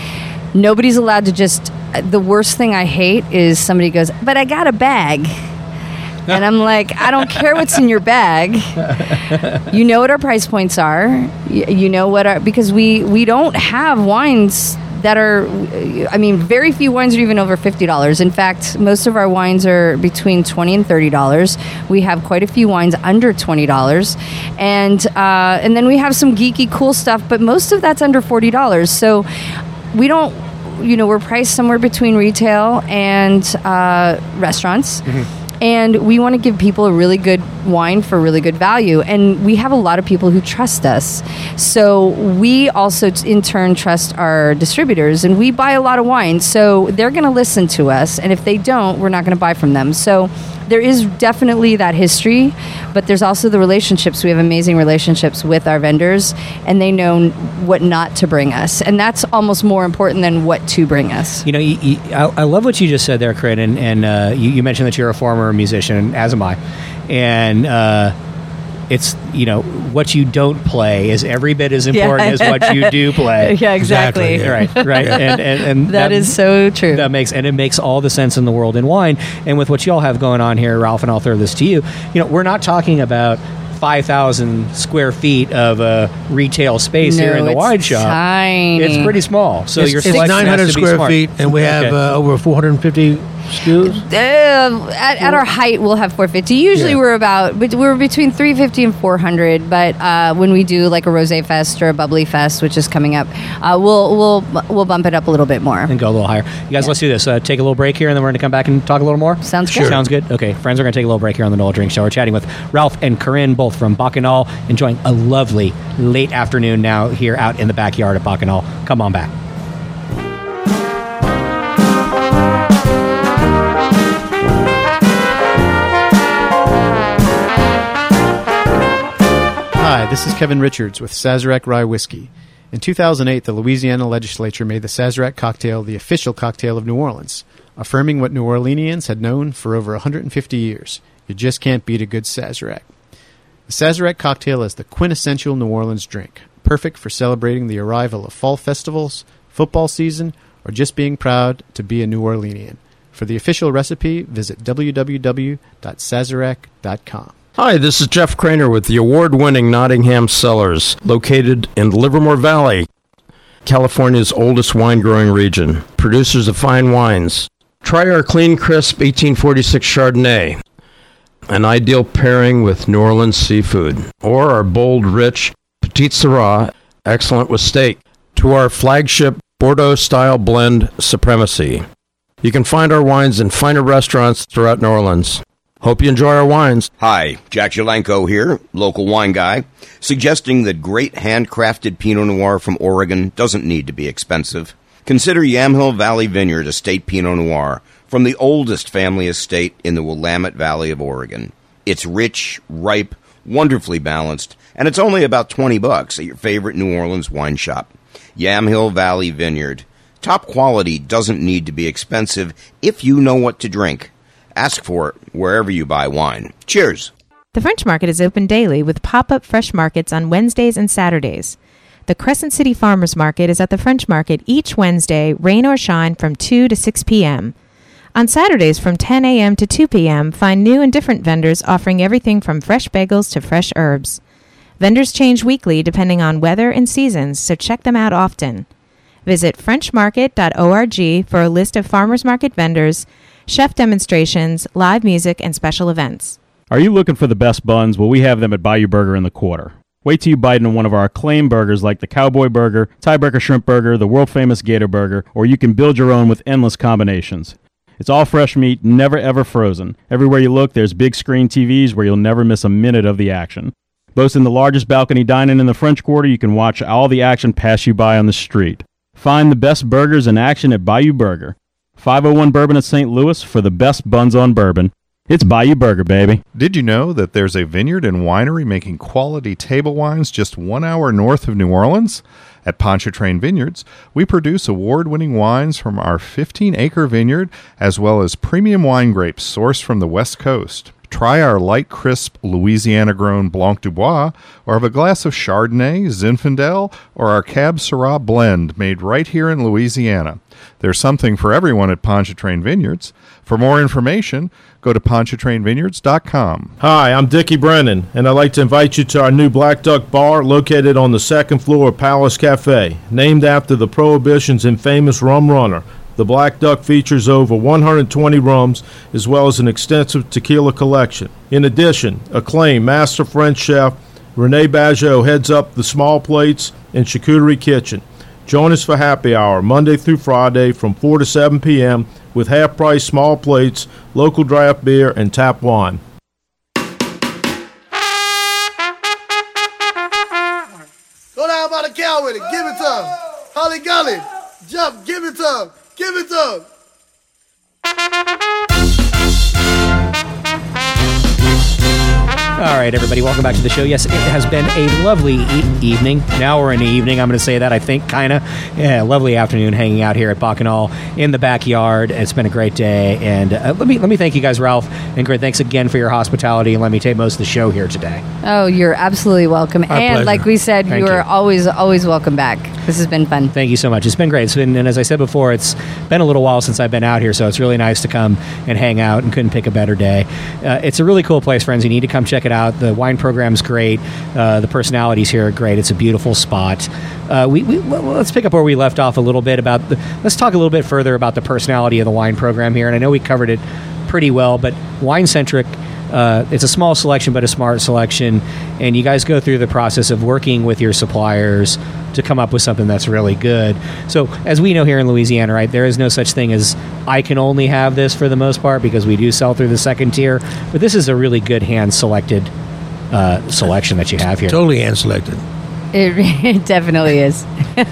Nobody's allowed to just, the worst thing I hate is somebody goes, but I got a bag. And I'm like, I don't care what's in your bag. You know what our price points are. You, you know what our, because we, we don't have wines that are, I mean, very few wines are even over fifty dollars. In fact, most of our wines are between twenty dollars and thirty dollars. We have quite a few wines under twenty dollars. And, uh, and then we have some geeky cool stuff, but most of that's under forty dollars. So we don't, you know, we're priced somewhere between retail and uh, restaurants. Mm-hmm. And we want to give people a really good wine for really good value. And we have a lot of people who trust us. So we also, t- in turn, trust our distributors. And we buy a lot of wine. So they're going to listen to us. And if they don't, we're not going to buy from them. So there is definitely that history. But there's also the relationships. We have amazing relationships with our vendors. And they know what not to bring us. And that's almost more important than what to bring us. You know, you, you, I, I love what you just said there, Corinne. And, and uh, you, you mentioned that you're a former musician, as am I, and uh, it's, you know, what you don't play is every bit as important Yeah. as what you do play. Yeah, exactly. Right, right, and and, and that, that is so true. That makes and it makes all the sense in the world in wine. And with what y'all have going on here, Ralph, and I'll throw this to you. You know, we're not talking about five thousand square feet of a retail space No, here in the it's wine shop. tiny. It's pretty small. So it's, your it's selection nine has hundred to be square smart. feet, and we have Okay. uh, over four hundred fifty S K Us. Uh, at, at our height, we'll have four fifty. Usually, Yeah. we're about but we're between three fifty and four hundred. But uh, when we do like a rosé fest or a bubbly fest, which is coming up, uh, we'll we'll we'll bump it up a little bit more. And go a little higher. You guys, let's do this. Uh, take a little break here, and then we're going to come back and talk a little more. Sounds good. Sounds good. Okay, friends, we're going to take a little break here on the Nola Drink Show. We're chatting with Ralph and Corinne, both from Bacchanal, enjoying a lovely late afternoon now here out in the backyard of Bacchanal. Come on back. Hi, this is Kevin Richards with Sazerac Rye Whiskey. In two thousand eight, the Louisiana legislature made the Sazerac cocktail the official cocktail of New Orleans, affirming what New Orleanians had known for over one hundred fifty years. You just can't beat a good Sazerac. The Sazerac cocktail is the quintessential New Orleans drink, perfect for celebrating the arrival of fall festivals, football season, or just being proud to be a New Orleanian. For the official recipe, visit w w w dot sazerac dot com. Hi, this is Jeff Craner with the award-winning Nottingham Cellars, located in Livermore Valley, California's oldest wine-growing region. Producers of fine wines. Try our clean, crisp eighteen forty-six Chardonnay, an ideal pairing with New Orleans seafood, or our bold, rich Petite Sirah, excellent with steak, to our flagship Bordeaux-style blend Supremacy. You can find our wines in finer restaurants throughout New Orleans. Hope you enjoy our wines. Hi, Jack Jalenko here, local wine guy, suggesting that great handcrafted Pinot Noir from Oregon doesn't need to be expensive. Consider Yamhill Valley Vineyard Estate Pinot Noir from the oldest family estate in the Willamette Valley of Oregon. It's rich, ripe, wonderfully balanced, and it's only about twenty bucks at your favorite New Orleans wine shop. Yamhill Valley Vineyard. Top quality doesn't need to be expensive if you know what to drink. Ask for it wherever you buy wine. Cheers. The French Market is open daily with pop-up fresh markets on Wednesdays and Saturdays. The Crescent City Farmers Market is at the French Market each Wednesday, rain or shine, from two to six p.m. On Saturdays from ten a.m. to two p.m., find new and different vendors offering everything from fresh bagels to fresh herbs. Vendors change weekly depending on weather and seasons, so check them out often. Visit french market dot org for a list of farmers market vendors, chef demonstrations, live music, and special events. Are you looking for the best buns? Well, we have them at Bayou Burger in the Quarter. Wait till you bite into one of our acclaimed burgers like the Cowboy Burger, Tiebreaker Shrimp Burger, the world-famous Gator Burger, or you can build your own with endless combinations. It's all fresh meat, never ever frozen. Everywhere you look, there's big screen T Vs where you'll never miss a minute of the action. Boasting the largest balcony dining in the French Quarter, you can watch all the action pass you by on the street. Find the best burgers in action at Bayou Burger. five oh one Bourbon at Saint Louis for the best buns on bourbon. It's Bayou Burger, baby. Did you know that there's a vineyard and winery making quality table wines just one hour north of New Orleans? At Pontchartrain Vineyards, we produce award-winning wines from our fifteen acre vineyard, as well as premium wine grapes sourced from the West Coast. Try our light, crisp, Louisiana-grown Blanc du Bois, or have a glass of Chardonnay, Zinfandel, or our Cab Syrah blend made right here in Louisiana. There's something for everyone at Pontchartrain Vineyards. For more information, go to pontchartrain vineyards dot com. Hi, I'm Dickie Brennan, and I'd like to invite you to our new Black Duck Bar located on the second floor of Palace Cafe. Named after the Prohibition's infamous rum runner, the Black Duck features over one hundred twenty rums as well as an extensive tequila collection. In addition, acclaimed master French chef Rene Bageot heads up the small plates and charcuterie kitchen. Join us for happy hour Monday through Friday from four to seven p.m. with half-price small plates, local draft beer, and tap wine. Go down by the cow with it. Give it to him. Holly Gully. Jump. Give it to him. Give it to him. All right, everybody, welcome back to the show. Yes, it has been a lovely e- evening. Now we're in the evening. I'm going to say that, I think, kind of. Yeah, lovely afternoon hanging out here at Bacchanal in the backyard. It's been a great day. And uh, let me let me thank you guys, Ralph and Grit. Thanks again for your hospitality and let me take most of the show here today. Oh, you're absolutely welcome. Our and pleasure. like we said, Thank you are you. always, always welcome back. This has been fun. Thank you so much. It's been great. It's been, and as I said before, it's been a little while since I've been out here, so it's really nice to come and hang out, and couldn't pick a better day. Uh, it's a really cool place, friends. You need to come check it out. The wine program's great. Uh, the personalities here are great. It's a beautiful spot. Uh, we, we well, let's pick up where we left off a little bit about the, let's talk a little bit further about the personality of the wine program here. And I know we covered it pretty well, but wine centric. Uh, it's a small selection, but a smart selection, and you guys go through the process of working with your suppliers to come up with something that's really good. So, as we know here in Louisiana, right, there is no such thing as I can only have this for the most part, because we do sell through the second tier. But this is a really good hand-selected uh, selection that you have here. Totally hand-selected. It, it definitely is.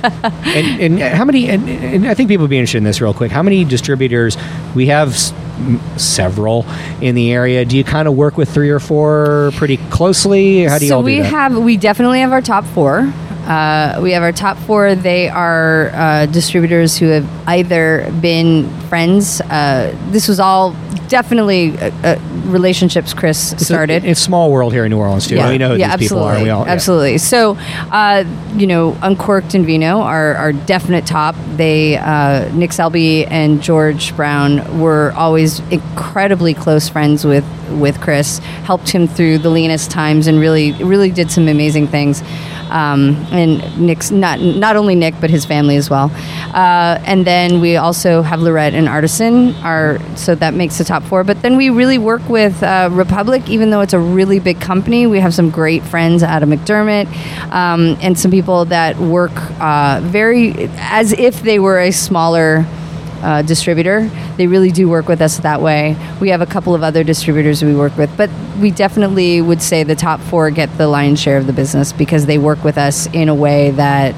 and, and how many? And, and I think people would be interested in this real quick. How many distributors? We have s- m- several in the area. Do you kind of work with three or four pretty closely? How do you so all do we that? have we definitely have our top four. Uh, we have our top four. They are uh, distributors who have either been friends. Uh, this was all definitely uh, uh, relationships Chris started. It's a small world here in New Orleans too. Yeah, We know who yeah, these people are. We all, yeah. absolutely. So, uh, you know, Uncorked and Vino are our definite top. They, uh, Nick Selby and George Brown were always incredibly close friends with, with Chris, helped him through the leanest times and really, really did some amazing things. Um, and Nick's not not only Nick but his family as well. Uh, and then we also have Lorette and Artisan. Are so that makes the top four. But then we really work with uh, Republic, even though it's a really big company. We have some great friends, Adam McDermott, um, and some people that work uh, very as if they were a smaller Uh, distributor. They really do work with us that way. We have a couple of other distributors we work with, but we definitely would say the top four get the lion's share of the business because they work with us in a way that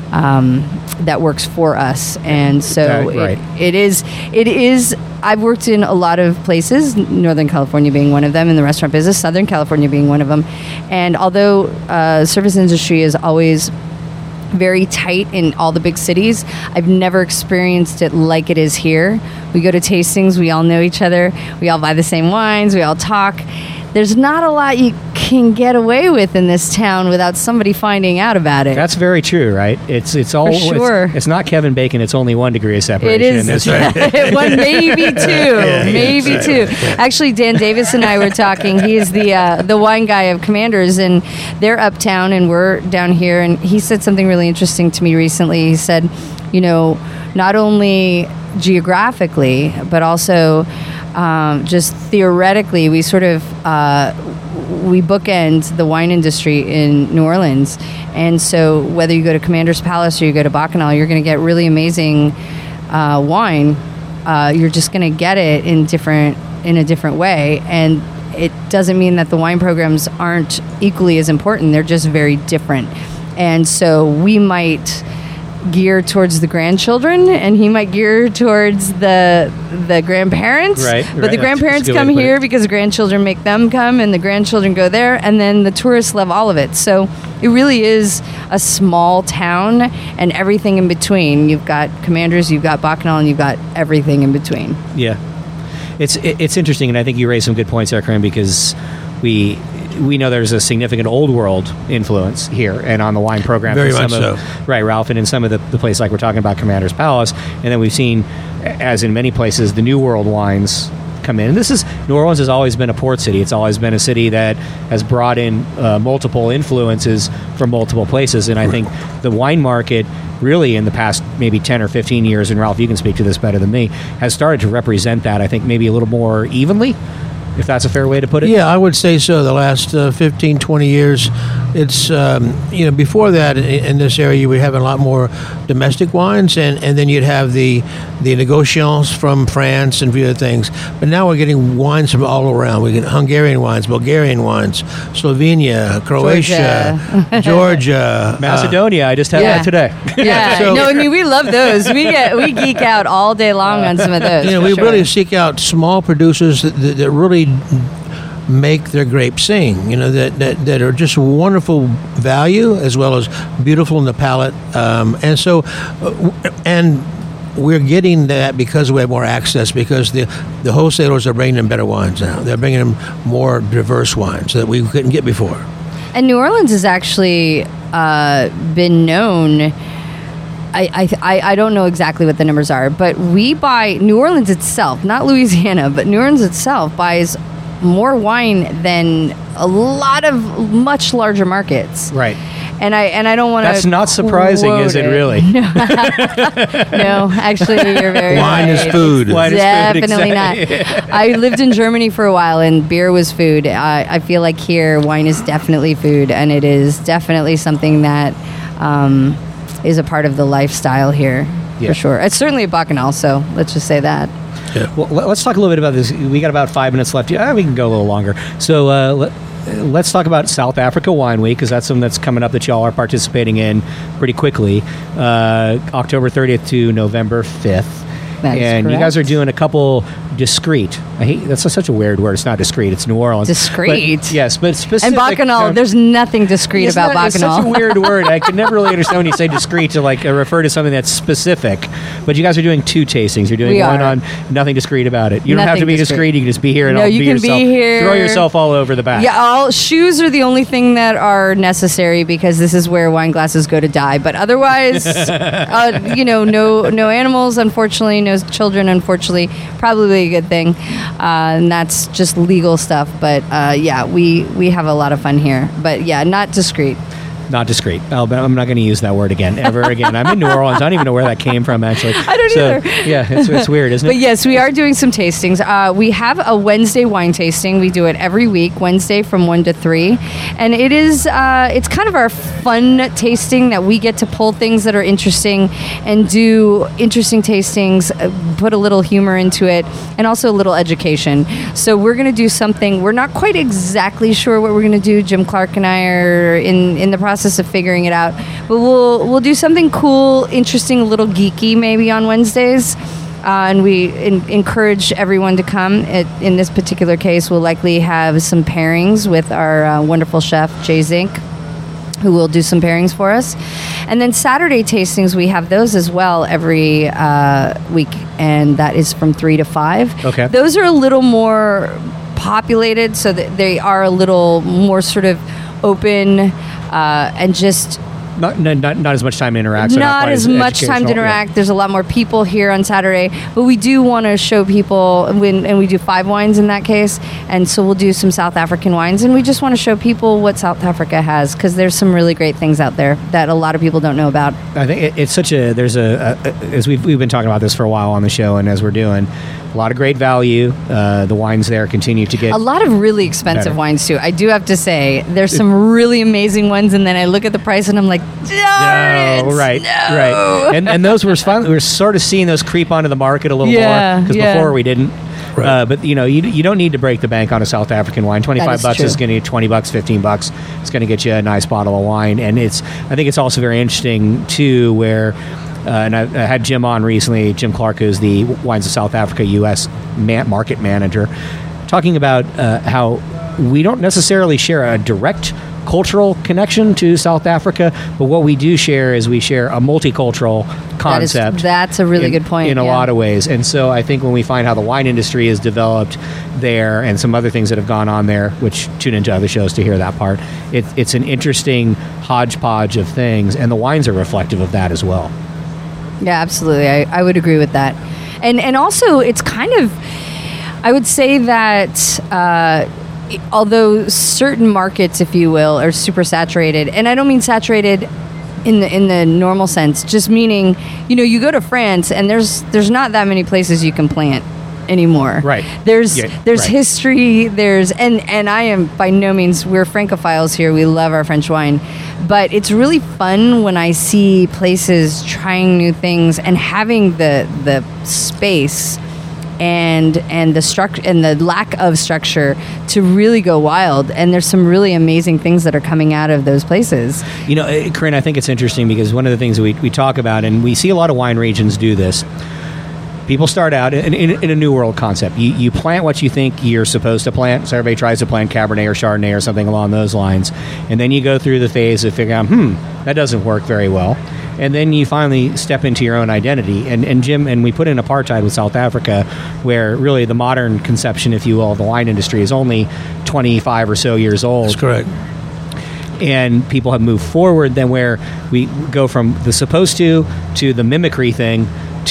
um, that works for us. And so Right, right. It, it is. It is. I've worked in a lot of places, Northern California being one of them, in the restaurant business, Southern California being one of them. And although uh, service industry is always very tight in all the big cities, I've never experienced it like it is here. We go to tastings, we all know each other, we all buy the same wines, we all talk. There's not a lot you can get away with in this town without somebody finding out about it. That's very true, right? It's it's all For sure. It's, it's not Kevin Bacon. It's only one degree of separation. It is. That's right. One, maybe two, Yeah, yeah, maybe exactly. two. Actually, Dan Davis and I were talking. He is the uh, the wine guy of Commanders, and they're uptown, and we're down here. And he said something really interesting to me recently. He said, you know, not only geographically, but also um, just theoretically, we sort of uh, we bookend the wine industry in New Orleans. And so whether you go to Commander's Palace or you go to Bacchanal, you're going to get really amazing uh, wine. Uh, you're just going to get it in different in a different way. And it doesn't mean that the wine programs aren't equally as important. They're just very different. And so we might gear towards the grandchildren, and he might gear towards the the grandparents. Right, But right. the That's grandparents a good way come to put here it. because the grandchildren make them come, and the grandchildren go there, and then the tourists love all of it. So it really is a small town, and everything in between. You've got Commanders, you've got Bacchanal, and you've got everything in between. Yeah. it's it, it's interesting, and I think you raised some good points there, Corinne, because we we know there's a significant old world influence here and on the wine program. Very for much some so. Of, right, Ralph, and in some of the, the places like we're talking about Commander's Palace, and then we've seen, as in many places, the New World wines come in. And this is, New Orleans has always been a port city. It's always been a city that has brought in uh, multiple influences from multiple places, and I think the wine market really in the past maybe ten or fifteen years, and Ralph, you can speak to this better than me, has started to represent that, I think, maybe a little more evenly, if that's a fair way to put it. Yeah, I would say so. The last uh, fifteen, twenty years, it's, um, you know, before that in, in this area, you would have a lot more domestic wines, and, and then you'd have the the negociants from France and a few other things. But now we're getting wines from all around. We get Hungarian wines, Bulgarian wines, Slovenia, Croatia, Georgia, Georgia Macedonia. Uh, I just had Yeah. that today. Yeah, So- no, I mean we love those. We get we geek out all day long on some of those. You know, for we sure. really seek out small producers that, that, that really make their grapes sing. You know, that, that, that are just wonderful value as well as beautiful in the palate. Um, and so, uh, and we're getting that because we have more access, because the, the wholesalers are bringing in better wines now. They're bringing in more diverse wines that we couldn't get before. And New Orleans has actually uh, been known. I, I I don't know exactly what the numbers are, but we buy New Orleans itself, not Louisiana, but New Orleans itself buys more wine than a lot of much larger markets. Right. And I and I don't want to. That's not surprising, is it, really? No, no, actually, you're very Wine right. is food. Wine is food, Definitely exactly. not. I lived in Germany for a while, and beer was food. I, I feel like here, wine is definitely food, and it is definitely something that um, is a part of the lifestyle here, Yeah. for sure. It's certainly a bacchanal, so let's just say that. Well, let- let's talk a little bit about this. We got about five minutes left. Yeah, we can go a little longer. So uh, let, let's talk about South Africa Wine Week, because that's something that's coming up that y'all are participating in pretty quickly. Uh, October thirtieth to November fifth. That is and you correct. guys are doing a couple discreet. I hate that's such a weird word. It's not discreet. It's New Orleans. Discreet? But, yes, but specific. And bacchanal, uh, there's nothing discreet it's about not- It's bacchanal. such a weird word. I could never really understand when you say discreet to like uh, refer to something that's specific. But you guys are doing two tastings. You're doing We one are. on nothing discreet about it. You don't have to Nothing be discreet. discreet. You can just be here and No, all you be can yourself. be here. Throw yourself all over the back. Yeah, all shoes are the only thing that are necessary, because this is where wine glasses go to die. But otherwise, uh, you know, no no animals, unfortunately, no children, unfortunately. Probably a good thing, uh, and that's just legal stuff. But uh, yeah, we we have a lot of fun here. But yeah, not discreet. Not discreet. Oh, but I'm not going to use that word again, ever again. I'm in New Orleans. I don't even know where that came from, actually. I don't so, either. Yeah, it's, it's weird, isn't it? But yes, we are doing some tastings. Uh, we have a Wednesday wine tasting. We do it every week, Wednesday from one to three, and it is uh, it's kind of our fun tasting that we get to pull things that are interesting and do interesting tastings, uh, put a little humor into it, and also a little education. So we're going to do something. We're not quite exactly sure what we're going to do. Jim Clark and I are in in the process of figuring it out. But we'll we'll do something cool, interesting, a little geeky maybe on Wednesdays. Uh, and we in, encourage everyone to come. It, in this particular case, we'll likely have some pairings with our uh, wonderful chef, Jay Zink, who will do some pairings for us. And then Saturday tastings, we have those as well every uh, week, and that is from three to five. Okay. Those are a little more populated, so that they are a little more sort of open uh, and just Not, not, not, not as much time to interact. so not quite as much time to educational, yeah. interact. There's a lot more people here on Saturday, but we do want to show people, when, and we do five wines in that case, and so we'll do some South African wines, and we just want to show people what South Africa has, because there's some really great things out there that a lot of people don't know about. I think it, it's such a there's a, a as we've we've been talking about this for a while on the show, and as we're doing, a lot of great value. Uh, the wines there continue to get A lot of really expensive better. wines too. I do have to say, there's some really amazing ones, and then I look at the price and I'm like, darn Oh, it, right, no. right, and and those were fun. We were sort of seeing those creep onto the market a little Yeah, more because yeah. before we didn't. Uh, but you know, you, you don't need to break the bank on a South African wine. Twenty That five is bucks true. is going to get twenty bucks, fifteen bucks. It's going to get you a nice bottle of wine, and it's. I think it's also very interesting too, where. Uh, and I, I had Jim on recently, Jim Clark, who's the Wines of South Africa U S ma- market manager, talking about uh, how we don't necessarily share a direct cultural connection to South Africa, but what we do share is we share a multicultural That is- concept. that's a really in- good point, in a yeah. lot of ways. And so I think when we find how the wine industry is developed there and some other things that have gone on there, which tune into other shows to hear that part, it, it's an interesting hodgepodge of things, and the wines are reflective of that as well. Yeah, absolutely. I, I would agree with that. And and also, it's kind of, I would say that uh, i- although certain markets, if you will, are super saturated, and I don't mean saturated in the in the normal sense, just meaning, you know, you go to France and there's there's not that many places you can plant anymore. Right. There's Yeah, there's right. history, there's and and I am by no means, we're Francophiles here. We love our French wine. But it's really fun when I see places trying new things and having the the space and and the structure and the lack of structure to really go wild. And there's some really amazing things that are coming out of those places. You know, eh, Corinne, I think it's interesting because one of the things that we, we talk about, and we see a lot of wine regions do this, people start out in, in, in a New World concept. You, you plant what you think you're supposed to plant. So everybody tries to plant Cabernet or Chardonnay or something along those lines. And then you go through the phase of figuring out, hmm, that doesn't work very well. And then you finally step into your own identity. And, and Jim, and we put in apartheid with South Africa, where really the modern conception, if you will, of the wine industry is only twenty-five or so years old. That's correct. And people have moved forward then where we go from the supposed to to the mimicry thing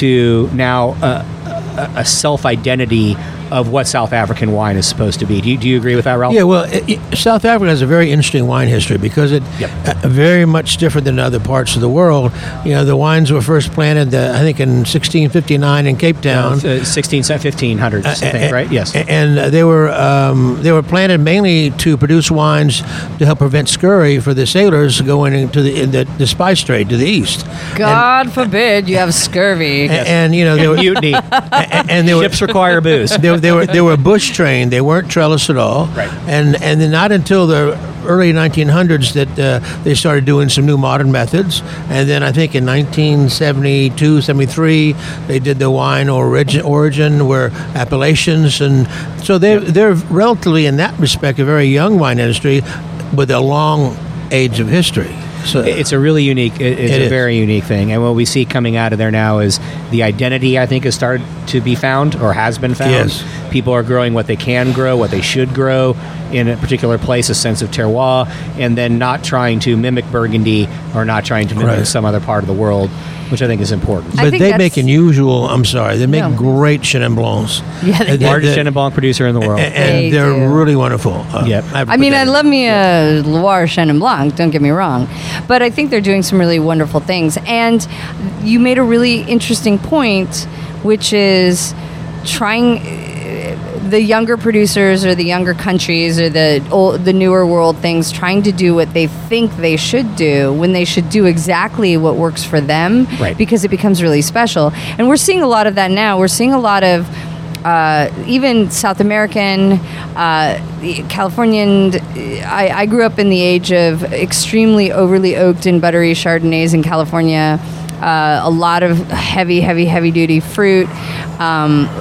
to now a, a, a self-identity of what South African wine is supposed to be. Do you, do you agree with that, Ralph? Yeah, well, it, it- South Africa has a very interesting wine history because it uh, very much different than other parts of the world. You know, the wines were first planted, uh, I think, in sixteen fifty-nine in Cape Town. Uh, sixteen, fifteen hundreds, I think, right? Yes. And uh, they were um, they were planted mainly to produce wines to help prevent scurry for the sailors going into the in the, the spice trade to the east. God forbid you have scurvy. And, and, you know, they were mutiny. And, and they were ships require booze. They, were- they were they were bush trained. They weren't trellis at all. Right. And and then not until the early nineteen hundreds that uh, they started doing some new modern methods. And then I think in nineteen seventy-two, seventy-three they did the wine origin, origin where appellations, and so they they're relatively in that respect a very young wine industry with a long age of history. So It's a really unique, it- it's It a is. very unique thing. And what we see coming out of there now is the identity, I think, has started to be found or has been found. Yes. People are growing what they can grow, what they should grow in a particular place, a sense of terroir, and then not trying to mimic Burgundy or not trying to mimic Right. some other part of the world, which I think is important. But they make unusual. I'm sorry, they make No. great Chenin Blancs. Yeah, they Uh, the largest they- Chenin Blanc producer in the world. and They they're do. really wonderful. Uh, yep. I mean, I love me a Loire Chenin Blanc, don't get me wrong. But I think they're doing some really wonderful things. And you made a really interesting point, which is trying the younger producers or the younger countries or the old, the newer world things trying to do what they think they should do when they should do exactly what works for them, Right. because it becomes really special. And we're seeing a lot of that now. We're seeing a lot of uh, even South American, uh, the Californian. I, I grew up in the age of extremely overly oaked and buttery Chardonnays in California. Uh, a lot of heavy, heavy, heavy duty fruit. Um,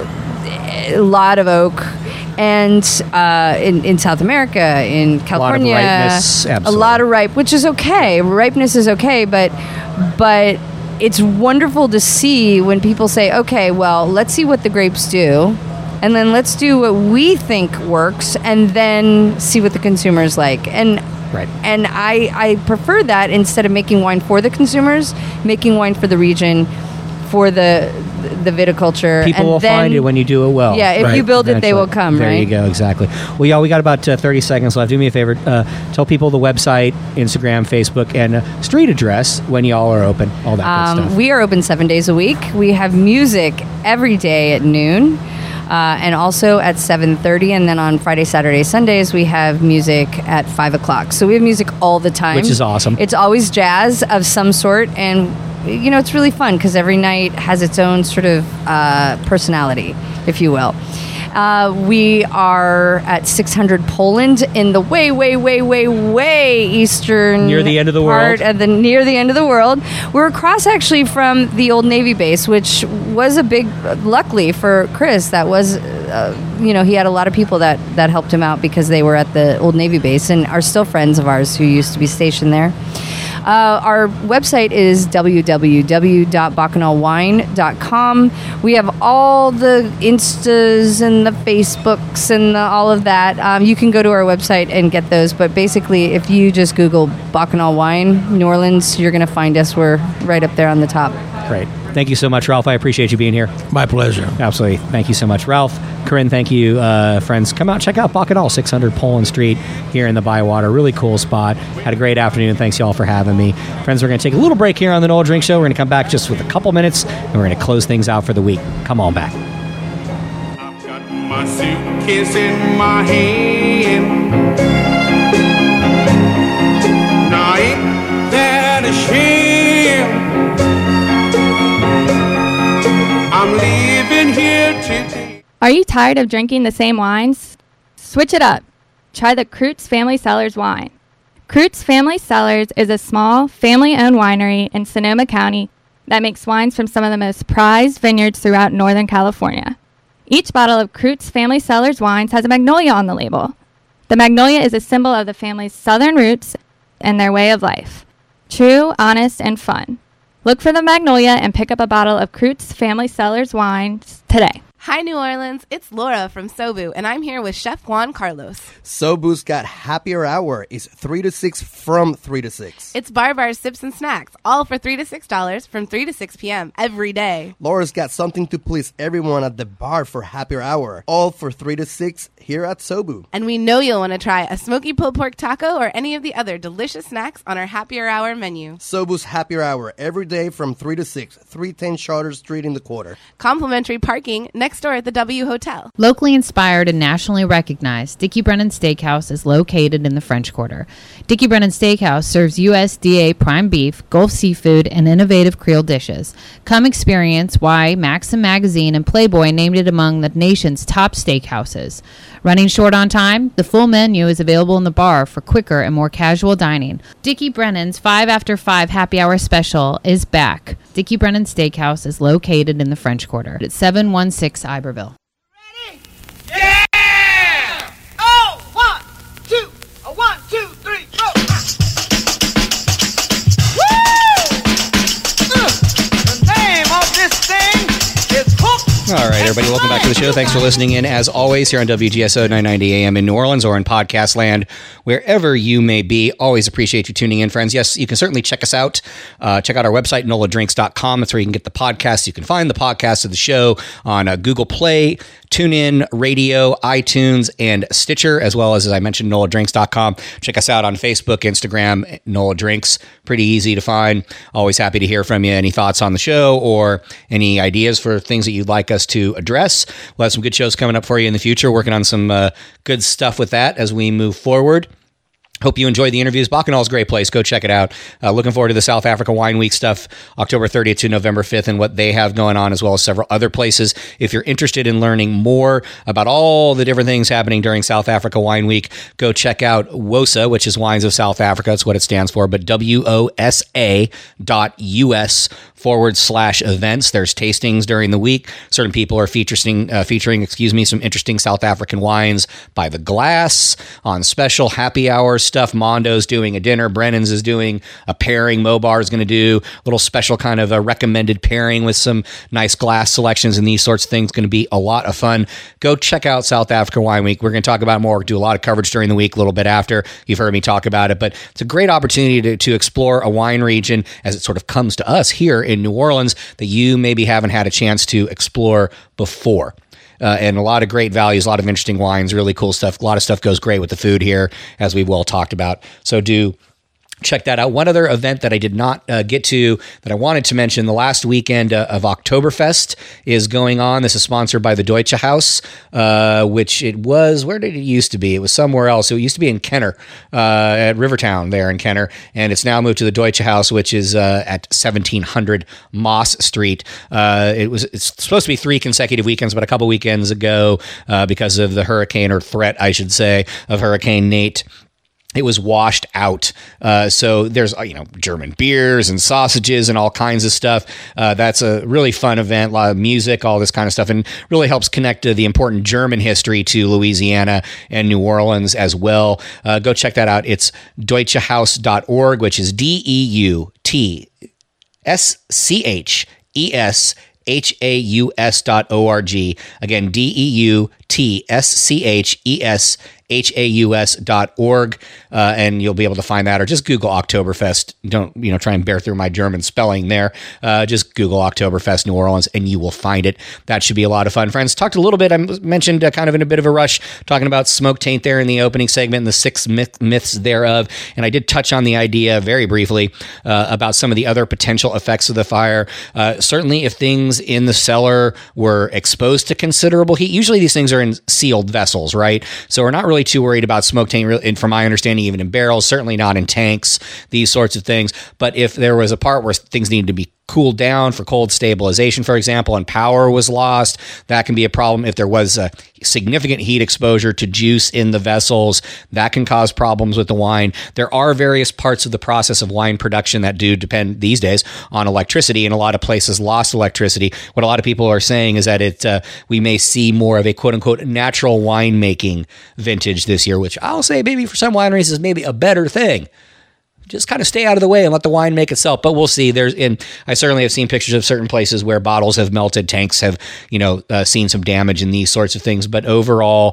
a lot of oak. And uh, in, in South America, in California, ripeness, a absolutely. lot of ripe, which is okay. Ripeness is okay, but but it's wonderful to see when people say, okay, well, let's see what the grapes do, and then let's do what we think works, and then see what the consumers like. And Right. and I, I prefer that instead of making wine for the consumers, making wine for the region, for the the viticulture. People and will then, find it when you do it well. Yeah, if you build it, they will come, There right? you go, exactly. Well, y'all, we got about uh, thirty seconds left. Do me a favor. Uh, tell people the website, Instagram, Facebook, and uh, street address when y'all are open, all that good Um, stuff. we are open seven days a week. We have music every day at noon. Uh, and also at seven thirty, and then on Friday, Saturday, Sundays we have music at five o'clock. So we have music all the time, Which is awesome. It's always jazz of some sort, and you know it's really fun because every night has its own sort of uh, personality, if you will. Uh, we are at six hundred Poland in the way, way, way, way, way eastern Near the end of the part world. Of the near the end of the world. We're across actually from the old Navy base, which was a big. Luckily for Chris, that was uh, you know, he had a lot of people that, that helped him out because they were at the old Navy base and are still friends of ours who used to be stationed there. Uh, our website is w w w dot bacchanal wine dot com. We have all the Instas and the Facebooks and the, all of that. Um, you can go to our website and get those. But basically, if you just Google Bacchanal Wine, New Orleans, you're going to find us. We're right up there on the top. Great. Thank you so much, Ralph. I appreciate you being here. My pleasure. Absolutely. Thank you so much, Ralph. Corinne, thank you, uh, friends. Come out, check out Bacchanal, six hundred Poland Street here in the Bywater. Really cool spot. Had a great afternoon. Thanks, y'all, for having me. Friends, we're going to take a little break here on the Nola Drink Show. We're going to come back just with a couple minutes, and we're going to close things out for the week. Come on back. My suitcase in my hand. Now ain't that a shame? I'm leaving here today. Are you tired of drinking the same wines? Switch it up. Try the Kreutz Family Cellars wine. Kreutz Family Cellars is a small, family-owned winery in Sonoma County that makes wines from some of the most prized vineyards throughout Northern California. Each bottle of Kreutz Family Cellars wines has a magnolia on the label. The magnolia is a symbol of the family's southern roots and their way of life. True, honest, and fun. Look for the magnolia and pick up a bottle of Kreutz Family Cellars wines today. Hi, New Orleans. It's Laura from Sobu, and I'm here with Chef Juan Carlos. Sobu's got Happier Hour. It's three to six from three to six. It's bar bars, sips, and snacks, all for three to six dollars from three to six p.m. every day. Laura's got something to please everyone at the bar for Happier Hour, all for three to six here at Sobu. And we know you'll want to try a smoky pulled pork taco or any of the other delicious snacks on our Happier Hour menu. Sobu's Happier Hour every day from three to six, three ten Charter Street in the Quarter. Complimentary parking next door at the W Hotel. Locally inspired and nationally recognized, Dickie Brennan Steakhouse is located in the French Quarter. Dickie Brennan Steakhouse serves U S D A prime beef, Gulf seafood, and innovative Creole dishes. Come experience why Maxim Magazine and Playboy named it among the nation's top steakhouses. Running short on time, the full menu is available in the bar for quicker and more casual dining. Dickie Brennan's five after five happy hour special is back. Dickie Brennan Steakhouse is located in the French Quarter at seven one six Iberville. Yeah! Oh, one, two, a one, two, three, go! Woo! Uh, the name of this thing is Hook. All right, everybody, welcome back to the show. Thanks for listening in, as always, here on W G S O nine ninety A M in New Orleans or in podcast land, wherever you may be. Always appreciate you tuning in, friends. Yes, you can certainly check us out. Uh, check out our website, nola drinks dot com. That's where you can get the podcast. You can find the podcast of the show on uh, Google Play, TuneIn, Radio, iTunes, and Stitcher, as well as, as I mentioned, nola drinks dot com. Check us out on Facebook, Instagram, Nola Drinks. Pretty easy to find. Always happy to hear from you. Any thoughts on the show or any ideas for things that you'd like us to address? We'll have some good shows coming up for you in the future. Working on some uh, good stuff with that as we move forward. Hope you enjoyed the interviews. Bacchanal is a great place. Go check it out. Uh, looking forward to the South Africa Wine Week stuff, October thirtieth to November fifth, and what they have going on, as well as several other places. If you're interested in learning more about all the different things happening during South Africa Wine Week, go check out WOSA, which is Wines of South Africa. That's what it stands for, but W O S A dot U S forward slash events. There's tastings during the week. Certain people are featuring, uh, featuring, excuse me, some interesting South African wines by the glass on special happy hour stuff. Mondo's doing a dinner. Brennan's is doing a pairing. Mobar is going to do a little special kind of a recommended pairing with some nice glass selections and these sorts of things. Going to be a lot of fun. Go check out South Africa Wine Week. We're going to talk about more, do a lot of coverage during the week, a little bit after. You've heard me talk about it, but it's a great opportunity to, to explore a wine region as it sort of comes to us here in New Orleans that you maybe haven't had a chance to explore before. Uh, and a lot of great values, a lot of interesting wines, really cool stuff. A lot of stuff goes great with the food here, as we've well talked about. So do check that out. One other event that I did not uh, get to that I wanted to mention, the last weekend uh, of Oktoberfest is going on. This is sponsored by the Deutsche Haus, uh, which it was, where did it used to be? It was somewhere else. It used to be in Kenner, uh, at Rivertown there in Kenner, and it's now moved to the Deutsche Haus, which is uh, at seventeen hundred Moss Street. Uh, it was it's supposed to be three consecutive weekends, but a couple weekends ago, uh, because of the hurricane, or threat, I should say, of Hurricane Nate, it was washed out. Uh, so there's, uh, you know, German beers and sausages and all kinds of stuff. Uh, that's a really fun event, a lot of music, all this kind of stuff, and really helps connect to the important German history to Louisiana and New Orleans as well. Uh, go check that out. It's deutschehaus dot org, which is D E U T S C H E S H A U S dot O R G. Again, D E U T S C H E S H A U S dot org, uh, and you'll be able to find that, or just Google Oktoberfest. Don't, you know, try and bear through my German spelling there. Uh, just Google Oktoberfest New Orleans, and you will find it. That should be a lot of fun. Friends, talked a little bit, I mentioned uh, kind of in a bit of a rush, talking about smoke taint there in the opening segment and the six myth- myths thereof, and I did touch on the idea very briefly uh, about some of the other potential effects of the fire. Uh, certainly, if things in the cellar were exposed to considerable heat, usually these things are in sealed vessels, right? So we're not really too worried about smoke taint, and from my understanding, even in barrels, certainly not in tanks, these sorts of things. But if there was a part where things needed to be cooled down for cold stabilization, for example, and power was lost, that can be a problem. If there was a significant heat exposure to juice in the vessels, that can cause problems with the wine. There are various parts of the process of wine production that do depend these days on electricity, and a lot of places lost electricity. What a lot of people are saying is that it uh, we may see more of a quote-unquote natural winemaking vintage this year, which I'll say maybe for some wineries is maybe a better thing. Just kind of stay out of the way and let the wine make itself. But we'll see. There's, and I certainly have seen pictures of certain places where bottles have melted, tanks have, you know, uh, seen some damage in these sorts of things. But overall,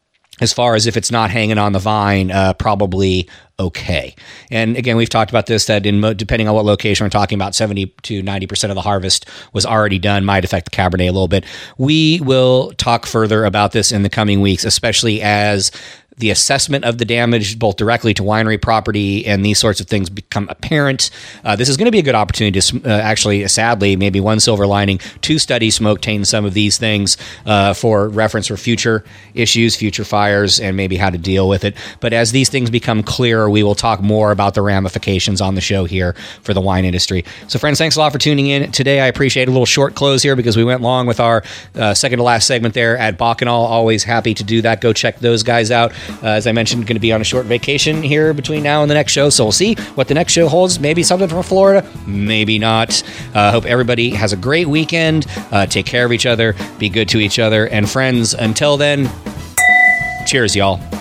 as far as if it's not hanging on the vine, uh, probably okay. And again, we've talked about this, that in mo- depending on what location we're talking about, seventy to ninety percent of the harvest was already done, might affect the Cabernet a little bit. We will talk further about this in the coming weeks, especially as the assessment of the damage, both directly to winery property and these sorts of things, become apparent. Uh, this is going to be a good opportunity to uh, actually, sadly, maybe one silver lining, to study smoke taint and some of these things uh, for reference for future issues, future fires, and maybe how to deal with it. But as these things become clearer, we will talk more about the ramifications on the show here for the wine industry. So friends, thanks a lot for tuning in today. I appreciate a little short close here because we went long with our uh, second to last segment there at Bacchanal. Always happy to do that. Go check those guys out. Uh, as I mentioned, going to be on a short vacation here between now and the next show, so we'll see what the next show holds. Maybe something from Florida, maybe not. I uh, hope everybody has a great weekend. Uh, take care of each other, be good to each other, and friends, until then, cheers, y'all.